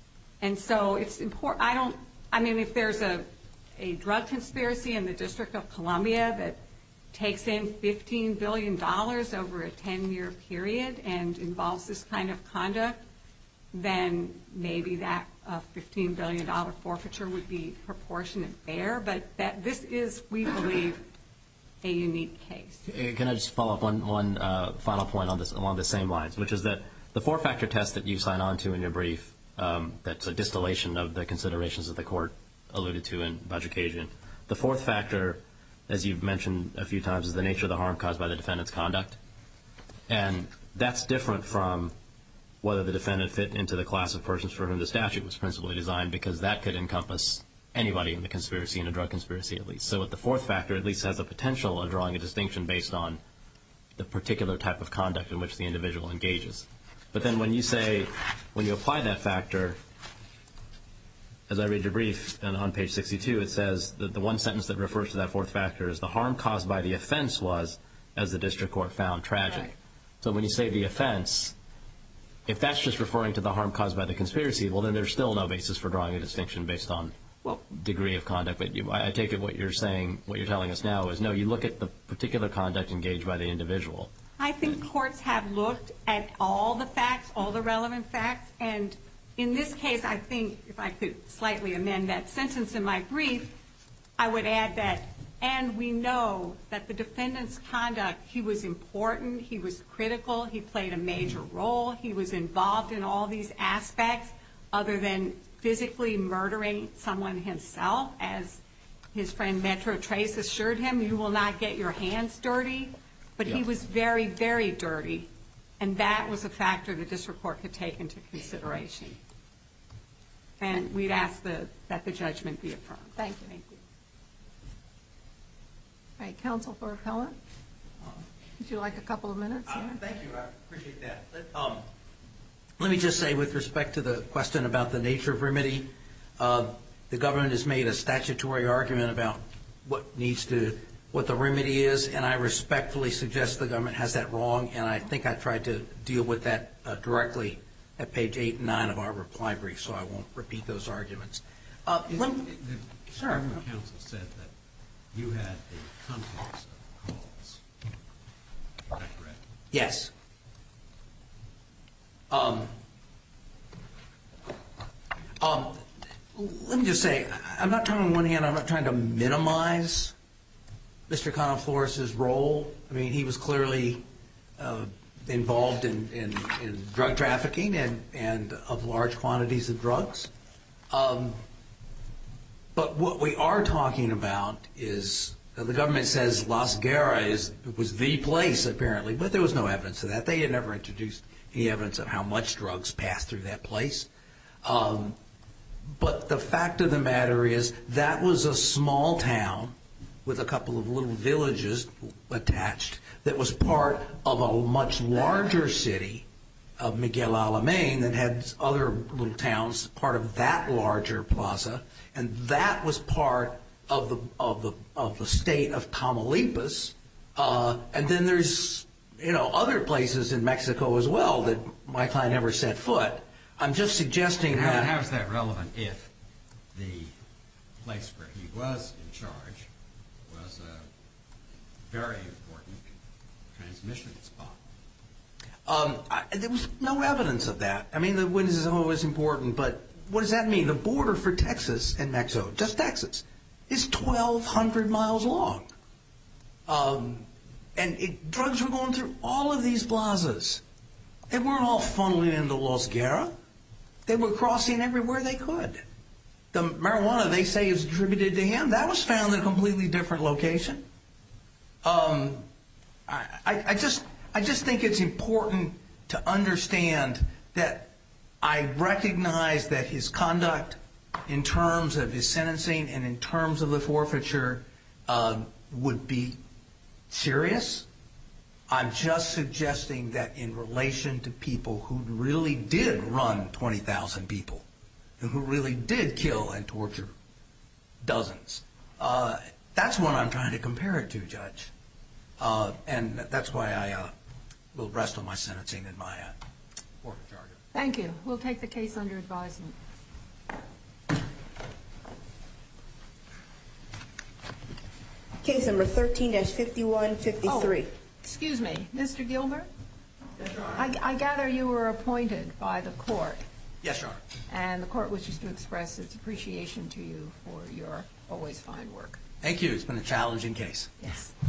And so it's important. I don't, I mean, if there's a, a drug conspiracy in the District of Columbia that takes in fifteen billion dollars over a ten-year period and involves this kind of conduct, then maybe that uh, fifteen billion dollars forfeiture would be proportionate fair. But that this is, we believe, a unique case. Can I just follow up on one uh, final point on this along the same lines, which is that the four-factor test that you sign on to in your brief, um, that's a distillation of the considerations that the court alluded to in Bajikasian. The fourth factor, as you've mentioned a few times, is the nature of the harm caused by the defendant's conduct. And that's different from whether the defendant fit into the class of persons for whom the statute was principally designed, because that could encompass anybody in the conspiracy, in a drug conspiracy at least. So with the fourth factor, at least has the potential of drawing a distinction based on the particular type of conduct in which the individual engages. But then when you say, when you apply that factor, as I read your brief, and on page sixty-two, it says that the one sentence that refers to that fourth factor is the harm caused by the offense was, as the district court found, tragic. Right. So when you say the offense, if that's just referring to the harm caused by the conspiracy, well, then there's still no basis for drawing a distinction based on Well, degree of conduct. But you, I take it what you're saying, what you're telling us now is, no, you look at the particular conduct engaged by the individual. I think courts have looked at all the facts, all the relevant facts, and in this case, I think, if I could slightly amend that sentence in my brief, I would add that, and we know that the defendant's conduct, he was important, he was critical, he played a major role, he was involved in all these aspects other than physically murdering someone himself. As his friend Metro Trace assured him, you will not get your hands dirty. But he was very, very dirty, and that was a factor the district court could take into consideration. And we'd ask the, that the judgment be affirmed. Thank you. Thank you. All right, counsel for appellant. Would you like a couple of minutes here? Uh, thank you. I appreciate that. Let, um, let me just say, with respect to the question about the nature of remedy, uh, the government has made a statutory argument about what needs to, what the remedy is, and I respectfully suggest the government has that wrong, and I think I tried to deal with that uh, directly at page eight and nine of our reply brief, so I won't repeat those arguments. Uh, Is- let- The Sure. government counsel said that you had the contents of calls. Is that correct? Yes. Um, um, let me just say, I- I'm not trying, on one hand, I'm not trying to minimize Mister Cano Flores' role. I mean, he was clearly uh, involved in, in, in drug trafficking and, and of large quantities of drugs. Um, but what we are talking about is, uh, the government says Las Guerras is, was the place, apparently, but there was no evidence of that. They had never introduced any evidence of how much drugs passed through that place. Um, but the fact of the matter is, that was a small town with a couple of little villages attached that was part of a much larger city of Miguel Alamein that had other little towns, part of that larger plaza, and that was part of the of the of the state of Tamaulipas. Uh, and then there's you know other places in Mexico as well that my client never set foot. I'm just suggesting How, that. how is that relevant if the place where he was in charge was a very important transmission spot. Um, I, there was no evidence of that. I mean, the witness is always important, but what does that mean? The border for Texas and Mexico, just Texas, is twelve hundred miles long. Um, and it, drugs were going through all of these plazas. They weren't all funneling into Los Guerra. They were crossing everywhere they could. The marijuana they say is attributed to him, that was found in a completely different location. Um, I, I, I just I just think it's important to understand that I recognize that his conduct in terms of his sentencing and in terms of the forfeiture uh, would be serious. I'm just suggesting that in relation to people who really did run twenty thousand people and who really did kill and torture dozens, uh, that's what I'm trying to compare it to, Judge. Uh, and that's why I uh, will rest on my sentencing and my uh, forfeiture argument. Thank you. We'll take the case under advisement. Case number thirteen dash fifty-one fifty-three. Oh, excuse me, Mister Gilbert? Yes, Your Honor. I, I gather you were appointed by the court. Yes, Your Honor. And the court wishes to express its appreciation to you for your always fine work. Thank you. It's been a challenging case. Yes.